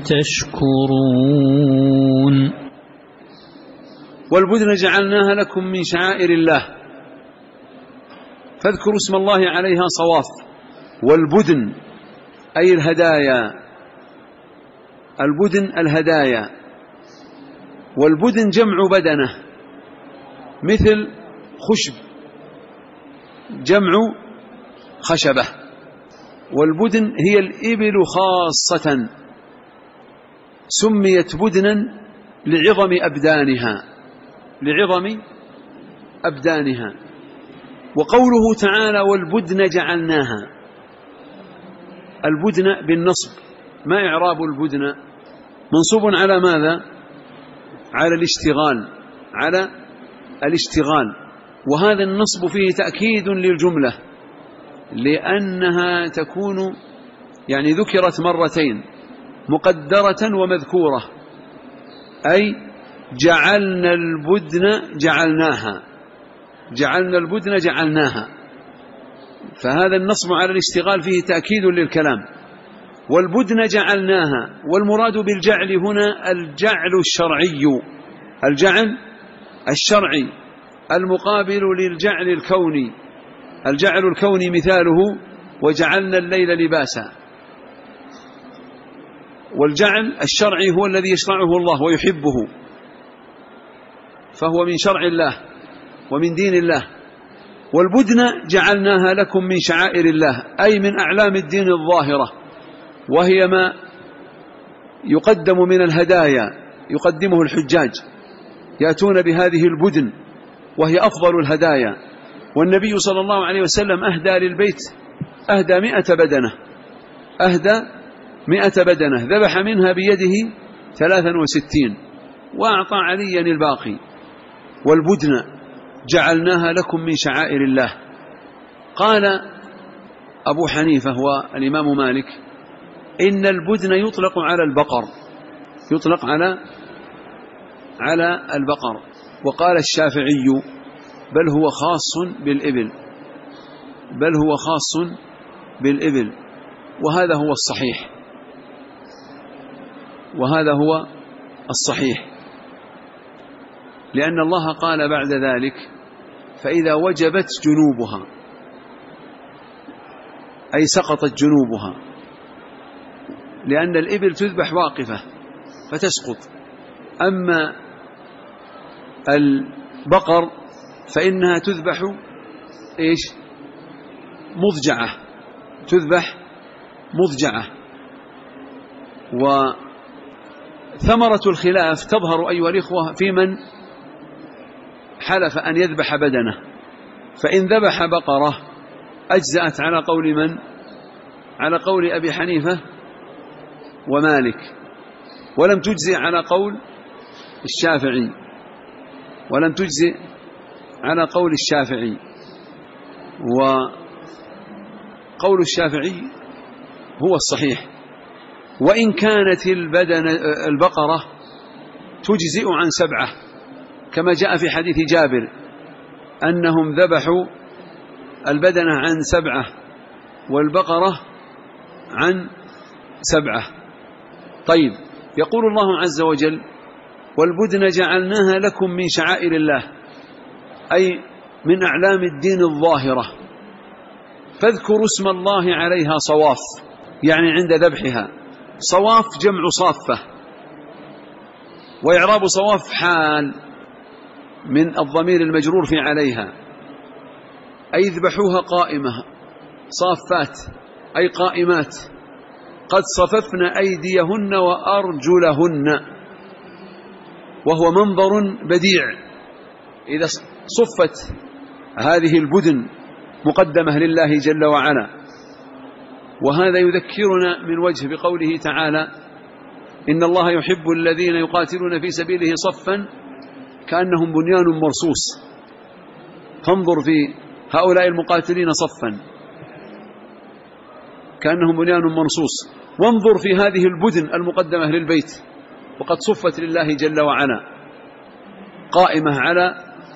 تشكرون. والبدن جعلناها لكم من شعائر الله فاذكروا اسم الله عليها صواف. والبدن أي الهدايا، البدن الهدايا. والبدن جمع بدنة، مثل خشب جمع خشبة. والبدن هي الإبل خاصة، سميت بدنا لعظم أبدانها، لعظم أبدانها. وقوله تعالى: والبدن جعلناها، البدن بالنصب. ما إعراب البدن؟ منصوب على ماذا؟ على الاشتغال، على الاشتغال. وهذا النصب فيه تأكيد للجملة، لأنها تكون يعني ذكرت مرتين، مقدرة ومذكورة، أي جعلنا البدن جعلناها، جعلنا البدن جعلناها. فهذا النصب على الاشتغال فيه تأكيد للكلام. والبدن جعلناها، والمراد بالجعل هنا الجعل الشرعي، الجعل الشرعي المقابل للجعل الكوني. الجعل الكوني مثاله: وجعلنا الليل لباسا. والجعل الشرعي هو الذي يشرعه الله ويحبه، فهو من شرع الله ومن دين الله. والبدن جعلناها لكم من شعائر الله، أي من أعلام الدين الظاهرة، وهي ما يقدم من الهدايا، يقدمه الحجاج، يأتون بهذه البدن وهي أفضل الهدايا. والنبي صلى الله عليه وسلم أهدى للبيت 100 بدنة، أهدى 100 بدنة، ذبح منها بيده 63 وأعطى عليا الباقي. والبدن جعلناها لكم من شعائر الله. قال أبو حنيفة والإمام مالك: إن البدن يطلق على البقر، يطلق على البقر. وقال الشافعي: بل هو خاص بالإبل، بل هو خاص بالإبل. وهذا هو الصحيح، وهذا هو الصحيح، لأن الله قال بعد ذلك: فإذا وجبت جنوبها، أي سقطت جنوبها، لأن الإبل تذبح واقفة فتسقط، أما البقر فإنها تذبح إيش؟ مضجعة، تذبح مضجعة. وثمرة الخلاف تظهر أيها الإخوة في من حلف أن يذبح بدنه، فإن ذبح بقرة أجزأت على قول من؟ على قول أبي حنيفة ومالك، ولم تجزئ على قول الشافعي، ولم تجزئ على قول الشافعي. وقول الشافعي هو الصحيح، وإن كانت البقرة تجزئ عن 7 كما جاء في حديث جابر أنهم ذبحوا البدنة عن 7 والبقرة عن 7. طيب، يقول الله عز وجل: والبدن جعلناها لكم من شعائر الله، أي من أعلام الدين الظاهرة، فاذكروا اسم الله عليها صواف، يعني عند ذبحها. صواف جمع صافة، وإعراب صواف حال من الضمير المجرور في عليها، أي اذبحوها قائمة، صافات أي قائمات، قد صففن أيديهن وأرجلهن، وهو منظر بديع إذا صفت هذه البدن مقدمة لله جل وعلا. وهذا يذكرنا من وجه بقوله تعالى: إن الله يحب الذين يقاتلون في سبيله صفا كأنهم بنيان مرصوص. فانظر في هؤلاء المقاتلين صفا كأنهم بنيان مرصوص، وانظر في هذه البدن المقدمة للبيت وقد صفت لله جل وعلا قائمة على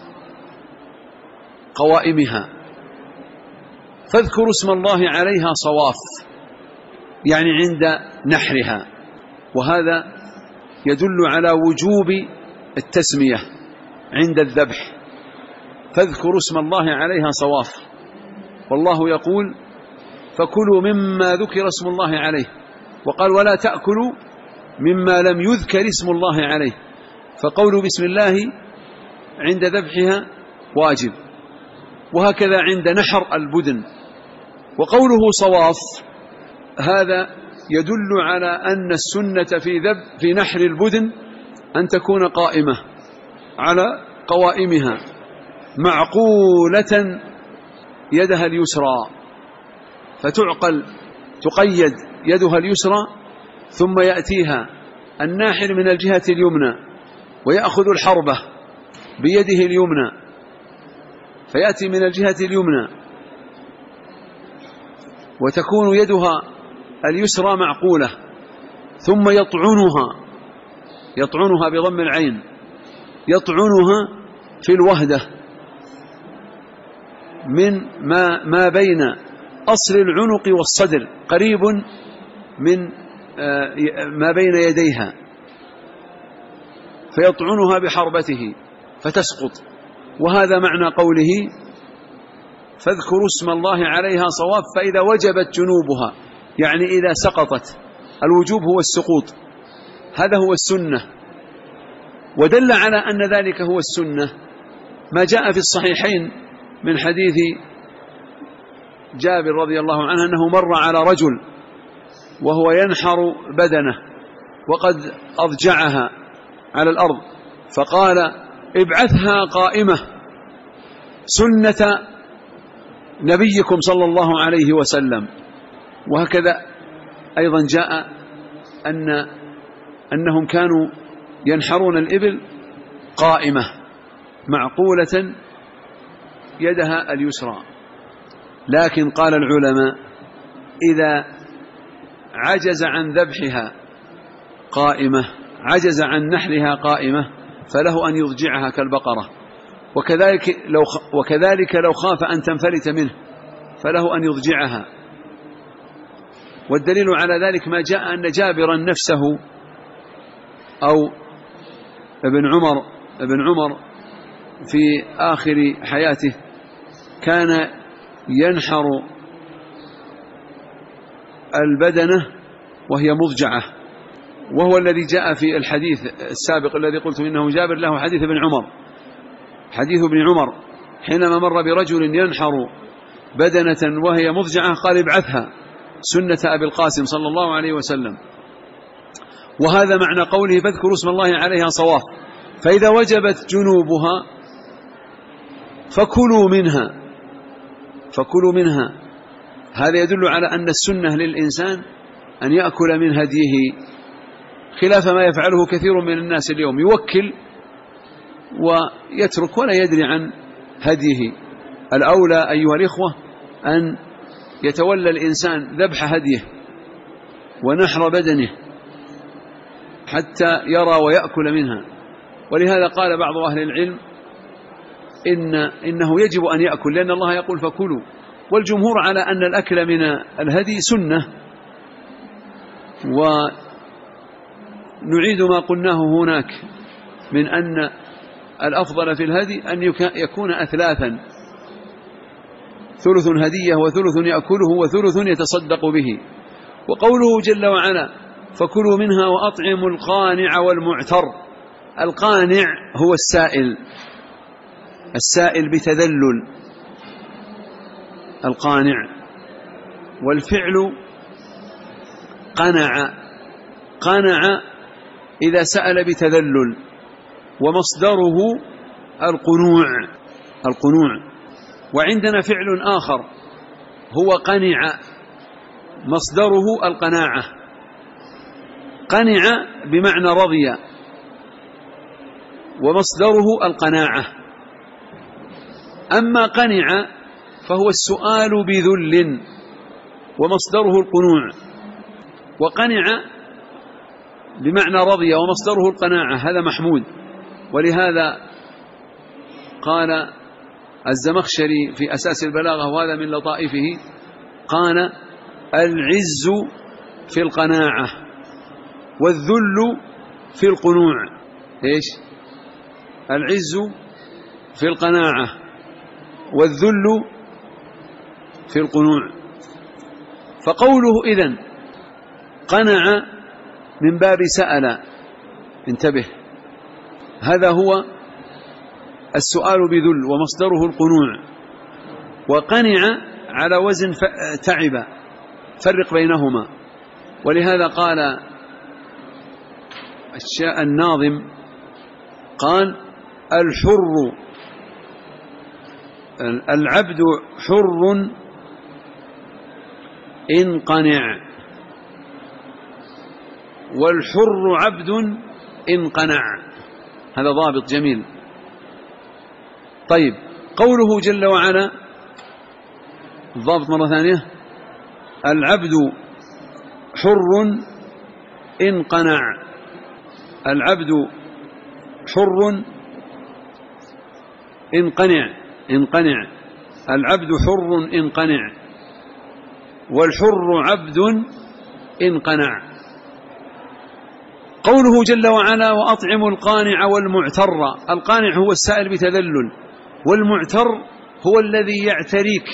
قوائمها. فاذكروا اسم الله عليها صواف، يعني عند نحرها، وهذا يدل على وجوب التسمية عند الذبح. فاذكروا اسم الله عليها صواف، والله يقول: فكلوا مما ذكر اسم الله عليه، وقال: ولا تأكلوا مما لم يذكر اسم الله عليه. فقول بسم الله عند ذبحها واجب، وهكذا عند نحر البدن. وقوله صواف هذا يدل على أن السنة في نحر البدن أن تكون قائمة على قوائمها، معقولة يدها اليسرى، تقيد يدها اليسرى، ثم يأتيها الناحر من الجهة اليمنى ويأخذ الحربة بيده اليمنى، فيأتي من الجهة اليمنى وتكون يدها اليسرى معقولة، ثم يطعنها بضم العين، يطعنها في الوهدة من ما بين أصل العنق والصدر، قريب من ما بين يديها، فيطعنها بحربته فتسقط. وهذا معنى قوله: فاذكروا اسم الله عليها صواف، فإذا وجبت جنوبها، يعني إذا سقطت. الوجوب هو السقوط، هذا هو السنة. ودل على أن ذلك هو السنة ما جاء في الصحيحين من حديث جابر رضي الله عنه أنه مر على رجل وهو ينحر بدنه وقد أضجعها على الأرض، فقال: ابعثها قائمة سنة نبيكم صلى الله عليه وسلم. وهكذا أيضا جاء أنهم كانوا ينحرون الإبل قائمة معقولة يدها اليسرى. لكن قال العلماء: إذا عجز عن ذبحها قائمة، عجز عن نحرها قائمة، فله أن يضجعها كالبقرة، وكذلك لو خاف أن تنفلت منه فله أن يضجعها. والدليل على ذلك ما جاء أن جابرا نفسه أو ابن عمر في آخر حياته كان ينحر البدنة وهي مضجعة، وهو الذي جاء في الحديث السابق الذي قلت إنه جابر له حديث ابن عمر حينما مر برجل ينحر بدنة وهي مضجعة قال: ابعثها سنة أبي القاسم صلى الله عليه وسلم. وهذا معنى قوله: فاذكروا اسم الله عليها صواف، فإذا وجبت جنوبها فكلوا منها. هذا يدل على أن السنة للإنسان أن يأكل من هديه، خلاف ما يفعله كثير من الناس اليوم، يوكل ويترك ولا يدري عن هديه. الأولى أيها الإخوة أن يتولى الإنسان ذبح هديه ونحر بدنه حتى يرى ويأكل منها. ولهذا قال بعض أهل العلم إنه يجب أن يأكل، لأن الله يقول فكلوا، والجمهور على أن الأكل من الهدي سنة. ونعيد ما قلناه هناك من أن الأفضل في الهدي أن يكون أثلاثا، ثلث هدية وثلث يأكله وثلث يتصدق به. وقوله جل وعلا فكلوا منها وأطعموا القانع والمعتر، القانع هو السائل بتذلل، القانع، والفعل قنع إذا سأل بتذلل، ومصدره القنوع. وعندنا فعل آخر هو قنع، مصدره القناعة، قنع بمعنى رضي، ومصدره القناعة. أما قنع فهو السؤال بذل، ومصدره القنوع. وقنع بمعنى رضي ومصدره القناعة، هذا محمود. ولهذا قال الزمخشري في أساس البلاغة، وهذا من لطائفه، قال العز في القناعة والذل في القنوع. إيش؟ العز في القناعة والذل في القنوع. فقوله إذن قنع من باب سأل، انتبه، هذا هو السؤال بذل ومصدره القنوع. وقنع على وزن تعب، فرق بينهما. ولهذا قال الناظم، قال العبد حر إن قنع، والحر عبد إن قنع. هذا ضابط جميل. طيب، قوله جل وعلا، الضابط مرة ثانية، العبد حر إن قنع، العبد حر إن قنع، العبد حر إن قنع، والحر عبد إن قنع. قوله جل وعلا وأطعموا القانع والمعتر، القانع هو السائل بتذلل، والمعتر هو الذي يعتريك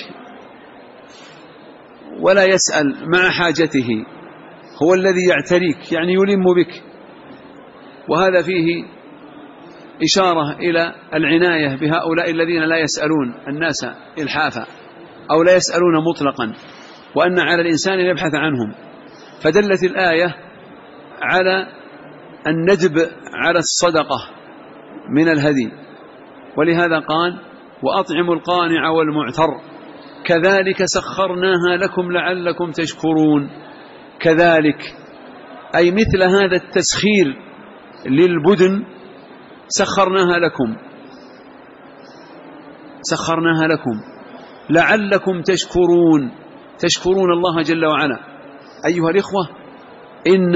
ولا يسأل مع حاجته، هو الذي يعتريك يعني يلم بك. وهذا فيه إشارة إلى العناية بهؤلاء الذين لا يسألون الناس إلحافا أو لا يسألون مطلقا، وأن على الإنسان أن يبحث عنهم. فدلت الآية على الندب على الصدقة من الهدي. ولهذا قال وأطعموا القانع والمعتر كذلك سخرناها لكم لعلكم تشكرون. كذلك أي مثل هذا التسخير للبدن سخرناها لكم لعلكم تشكرون الله جل وعلا. أيها الإخوة، إن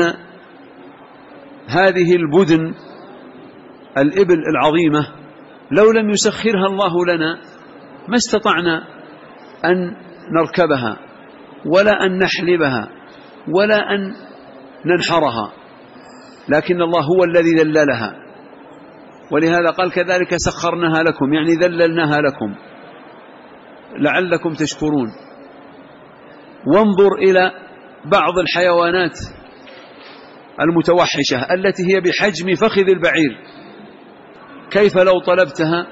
هذه البدن الإبل العظيمة لو لم يسخرها الله لنا ما استطعنا أن نركبها ولا أن نحلبها ولا أن ننحرها، لكن الله هو الذي ذللها. ولهذا قال كذلك سخرناها لكم، يعني ذللناها لكم لعلكم تشكرون. وانظر إلى بعض الحيوانات المتوحشة التي هي بحجم فخذ البعير، كيف لو طلبتها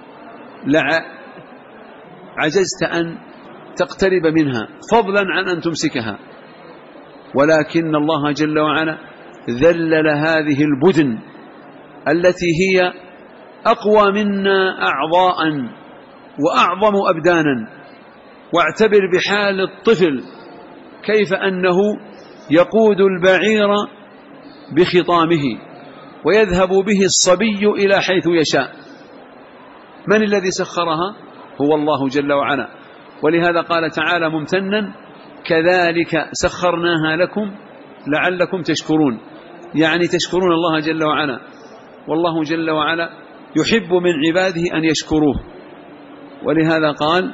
عجزت أن تقترب منها فضلا عن أن تمسكها. ولكن الله جل وعلا ذلل هذه البدن التي هي أقوى منا أعضاء وأعظم أبدانا، واعتبر بحال الطفل كيف أنه يقود البعير بخطامه ويذهب به الصبي إلى حيث يشاء. من الذي سخرها؟ هو الله جل وعلا. ولهذا قال تعالى ممتنا: كذلك سخرناها لكم لعلكم تشكرون، يعني تشكرون الله جل وعلا. والله جل وعلا يحب من عباده أن يشكروه، ولهذا قال: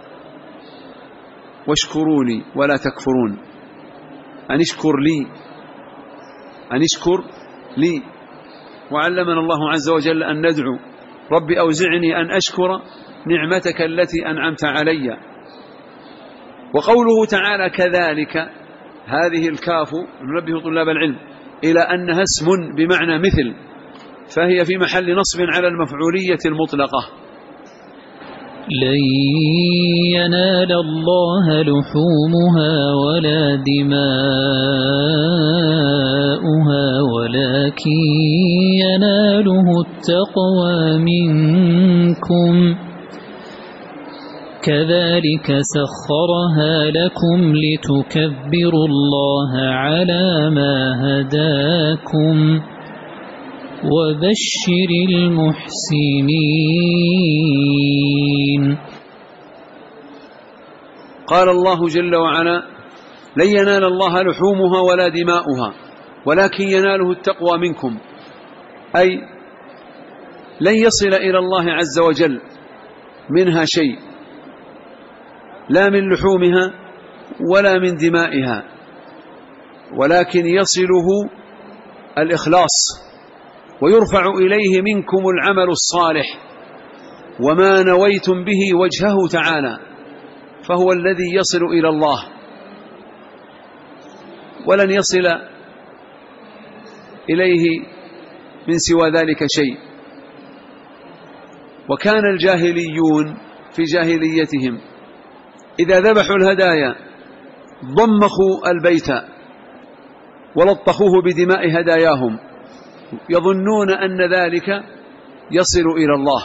واشكروا لي ولا تكفرون، أن اشكر لي، أن اشكر لي. وعلمنا الله عز وجل أن ندعو: رب أوزعني أن أشكر نعمتك التي أنعمت علي. وقوله تعالى كذلك، هذه الكاف ننبه طلاب العلم إلى أنها اسم بمعنى مثل، فهي في محل نصب على المفعولية المطلقة. لن ينال الله لحومها ولا دماؤها ولكن يناله التقوى منكم كذلك سخرها لكم لتكبروا الله على ما هداكم وبشر المحسنين. قال الله جل وعلا: لن ينال الله لحومها ولا دماؤها ولكن يناله التقوى منكم، أي لن يصل إلى الله عز وجل منها شيء، لا من لحومها ولا من دمائها، ولكن يصله الإخلاص، ويرفع إليه منكم العمل الصالح وما نويتم به وجهه تعالى، فهو الذي يصل إلى الله، ولن يصل إليه من سوى ذلك شيء. وكان الجاهليون في جاهليتهم إذا ذبحوا الهدايا ضمخوا البيت ولطخوه بدماء هداياهم، يظنون أن ذلك يصل إلى الله،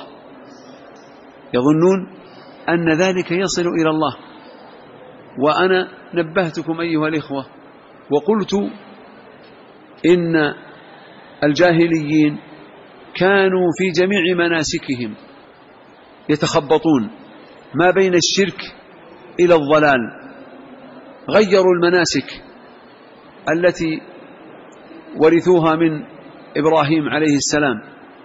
يظنون أن ذلك يصل إلى الله. وأنا نبهتكم أيها الإخوة وقلت إن الجاهليين كانوا في جميع مناسكهم يتخبطون ما بين الشرك إلى الضلال، غيروا المناسك التي ورثوها من إبراهيم عليه السلام،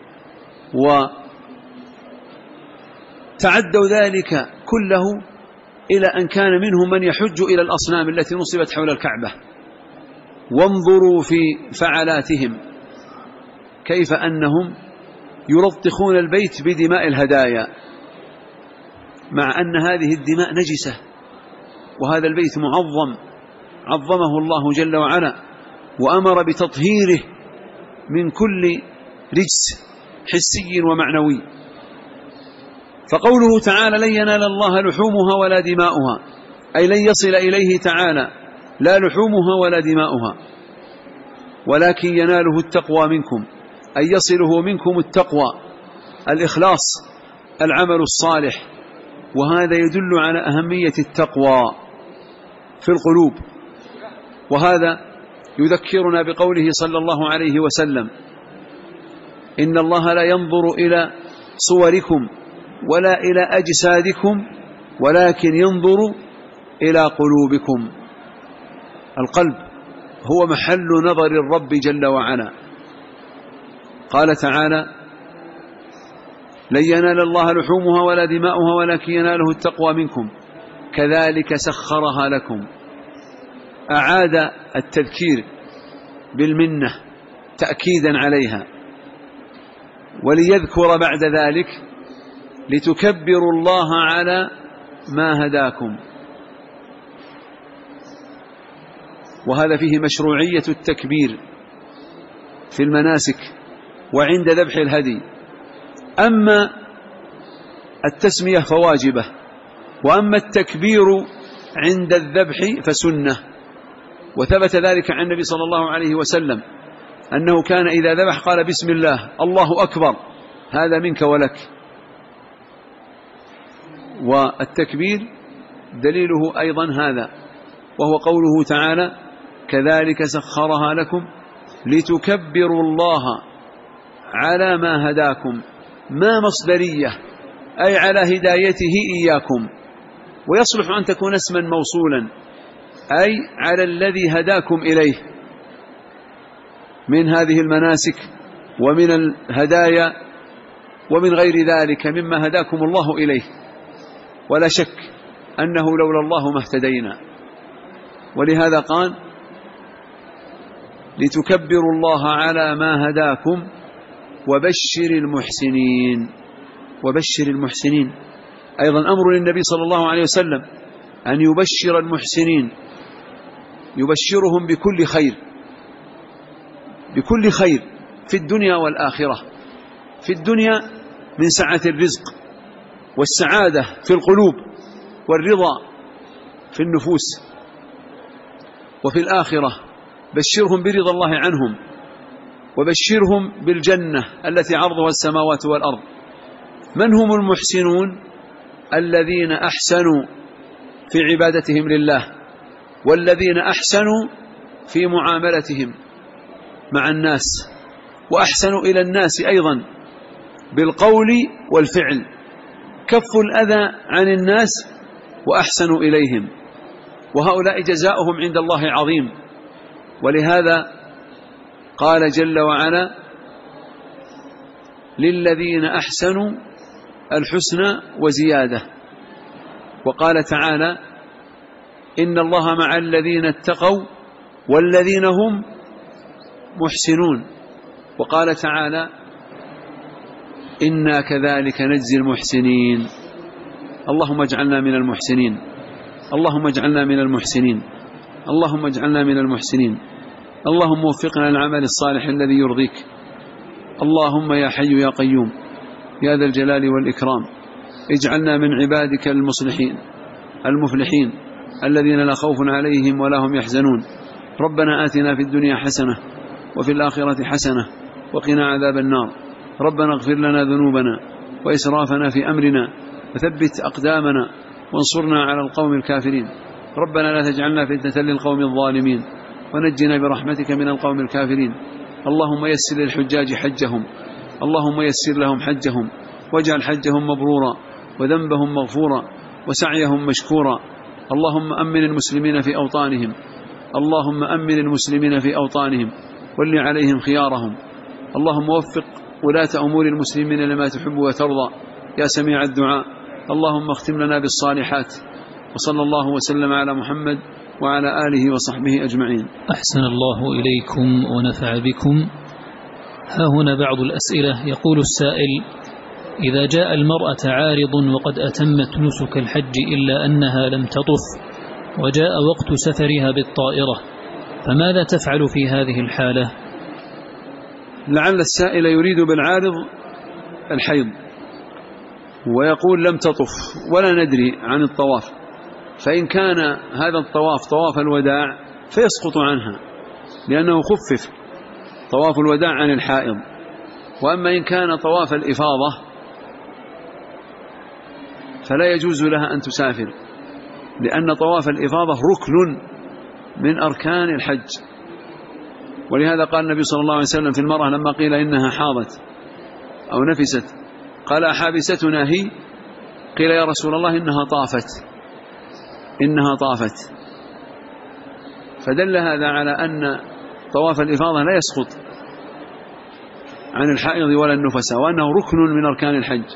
وتعدوا ذلك كله إلى أن كان منهم من يحج إلى الأصنام التي نصبت حول الكعبة. وانظروا في فعلاتهم كيف أنهم يلطخون البيت بدماء الهدايا، مع أن هذه الدماء نجسة، وهذا البيت معظم عظمه الله جل وعلا وأمر بتطهيره من كل رجس حسي ومعنوي. فقوله تعالى: لن ينال الله لحومها ولا دماؤها، أي لن يصل إليه تعالى لا لحومها ولا دماؤها، ولكن يناله التقوى منكم، أي يصله منكم التقوى، الإخلاص، العمل الصالح. وهذا يدل على أهمية التقوى في القلوب. وهذا يذكرنا بقوله صلى الله عليه وسلم: إن الله لا ينظر إلى صوركم ولا إلى أجسادكم ولكن ينظر إلى قلوبكم. القلب هو محل نظر الرب جل وعلا. قال تعالى: لن ينال الله لحومها ولا دماؤها ولكن يناله التقوى منكم كذلك سخرها لكم. أعاد التذكير بالمنة تأكيدا عليها، وليذكر بعد ذلك لتكبروا الله على ما هداكم. وهذا فيه مشروعية التكبير في المناسك وعند ذبح الهدي. أما التسمية فواجبة، وأما التكبير عند الذبح فسنة. وثبت ذلك عن النبي صلى الله عليه وسلم أنه كان إذا ذبح قال: بسم الله، الله أكبر، هذا منك ولك. والتكبير دليله أيضا هذا، وهو قوله تعالى: كذلك سخرها لكم لتكبروا الله على ما هداكم. ما مصدرية، أي على هدايته إياكم، ويصلح أن تكون اسما موصولا، أي على الذي هداكم إليه من هذه المناسك ومن الهدايا ومن غير ذلك مما هداكم الله إليه. ولا شك أنه لولا الله ما اهتدينا. ولهذا قال: لتكبروا الله على ما هداكم وبشر المحسنين. وبشر المحسنين أيضا أمر للنبي صلى الله عليه وسلم أن يبشر المحسنين، يبشرهم بكل خير، بكل خير في الدنيا والآخرة. في الدنيا من سعة الرزق والسعادة في القلوب والرضا في النفوس، وفي الآخرة بشرهم برضا الله عنهم، وبشرهم بالجنة التي عرضها السماوات والأرض. من هم المحسنون؟ الذين أحسنوا في عبادتهم لله، والذين أحسنوا في معاملتهم مع الناس، وأحسنوا إلى الناس أيضا بالقول والفعل، كفوا الأذى عن الناس وأحسنوا إليهم، وهؤلاء جزاؤهم عند الله عظيم. ولهذا قال جل وعلا: للذين أحسنوا الحسنى وزيادة. وقال تعالى: إن الله مع الذين اتقوا والذين هم محسنون. وقال تعالى: إنا كذلك نجزي المحسنين. اللهم اجعلنا من المحسنين، اللهم اجعلنا من المحسنين، اللهم اجعلنا من المحسنين. اللهم وفقنا للعمل الصالح الذي يرضيك. اللهم يا حي يا قيوم يا ذا الجلال والإكرام، اجعلنا من عبادك المصلحين المفلحين الذين لا خوف عليهم ولا هم يحزنون. ربنا آتنا في الدنيا حسنة وفي الآخرة حسنة وقنا عذاب النار. ربنا اغفر لنا ذنوبنا وإسرافنا في أمرنا وثبت أقدامنا وانصرنا على القوم الكافرين. ربنا لا تجعلنا فتنة للقوم الظالمين ونجنا برحمتك من القوم الكافرين. اللهم يسر للحجاج حجهم، اللهم يسر لهم حجهم، واجعل حجهم مبرورا وذنبهم مغفورا وسعيهم مشكورا. اللهم أمن المسلمين في أوطانهم، اللهم أمن المسلمين في أوطانهم ول عليهم خيارهم. اللهم وفق ولاة أمور المسلمين لما تحب وترضى يا سميع الدعاء. اللهم اختم لنا بالصالحات، وصلى الله وسلم على محمد وعلى آله وصحبه أجمعين. أحسن الله إليكم ونفع بكم. ها هنا بعض الأسئلة. يقول السائل: إذا جاء المرأة عارض وقد أتمت نسك الحج إلا أنها لم تطف وجاء وقت سفرها بالطائرة، فماذا تفعل في هذه الحالة؟ لعل السائل يريد بالعارض الحيض، ويقول لم تطف ولا ندري عن الطواف، فإن كان هذا الطواف طواف الوداع فيسقط عنها، لأنه خفف طواف الوداع عن الحائض. وأما إن كان طواف الإفاضة فلا يجوز لها أن تسافر، لأن طواف الإفاضة ركن من أركان الحج. ولهذا قال النبي صلى الله عليه وسلم في المرأة لما قيل إنها حاضت أو نفست، قال: أحابستنا هي؟ قيل: يا رسول الله إنها طافت. فدل هذا على أن طواف الإفاضة لا يسقط عن الحائض ولا النفساء، وأنه ركن من أركان الحج.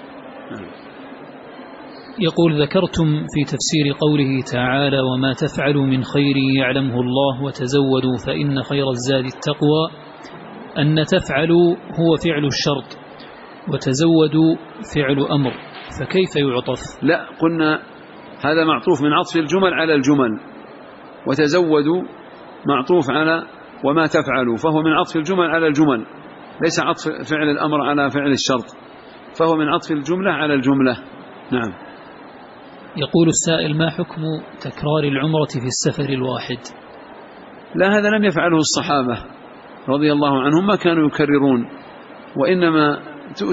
يقول: ذكرتم في تفسير قوله تعالى: وما تفعل من خير يعلمه الله وتزودوا فإن خير الزاد التقوى، أن تفعل هو فعل الشرط وتزودوا فعل أمر، فكيف يعطف؟ لا، قلنا هذا معطوف من عطف الجمل على الجمل، وتزودوا معطوف على وما تفعلوا، فهو من عطف الجمل على الجمل، ليس عطف فعل الأمر على فعل الشرط، فهو من عطف الجملة على الجملة. نعم. يقول السائل: ما حكم تكرار العمرة في السفر الواحد؟ لا، هذا لم يفعله الصحابة رضي الله عنهم، ما كانوا يكررون، وإنما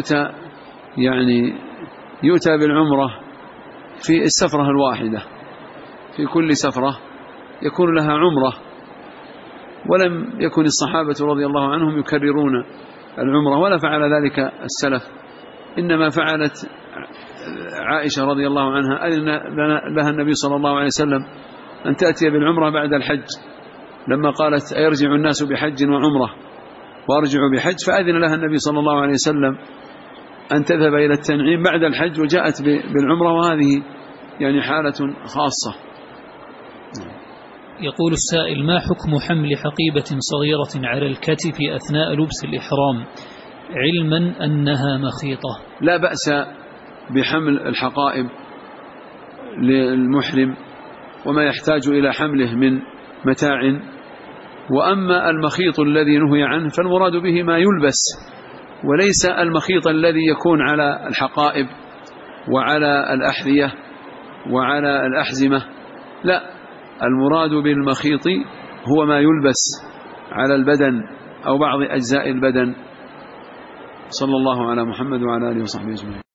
يؤتى بالعمرة في السفرة الواحدة، في كل سفرة يكون لها عمرة، ولم يكن الصحابة رضي الله عنهم يكررون العمرة ولا فعل ذلك السلف، إنما فعلت عائشة رضي الله عنها أذن لها النبي صلى الله عليه وسلم أن تأتي بالعمرة بعد الحج، لما قالت أيرجع الناس بحج وعمرة وأرجع بحج، فأذن لها النبي صلى الله عليه وسلم أن تذهب إلى التنعيم بعد الحج وجاءت بالعمرة، وهذه يعني حالة خاصة. يقول السائل: ما حكم حمل حقيبة صغيرة على الكتف أثناء لبس الإحرام علما أنها مخيطة؟ لا بأس بحمل الحقائب للمحرم وما يحتاج إلى حمله من متاع، وأما المخيط الذي نهي عنه فالمراد به ما يلبس، وليس المخيط الذي يكون على الحقائب وعلى الأحذية وعلى الأحزمة، لا، المراد بالمخيط هو ما يلبس على البدن أو بعض أجزاء البدن. صلى الله على محمد وعلى آله وصحبه أجمعين.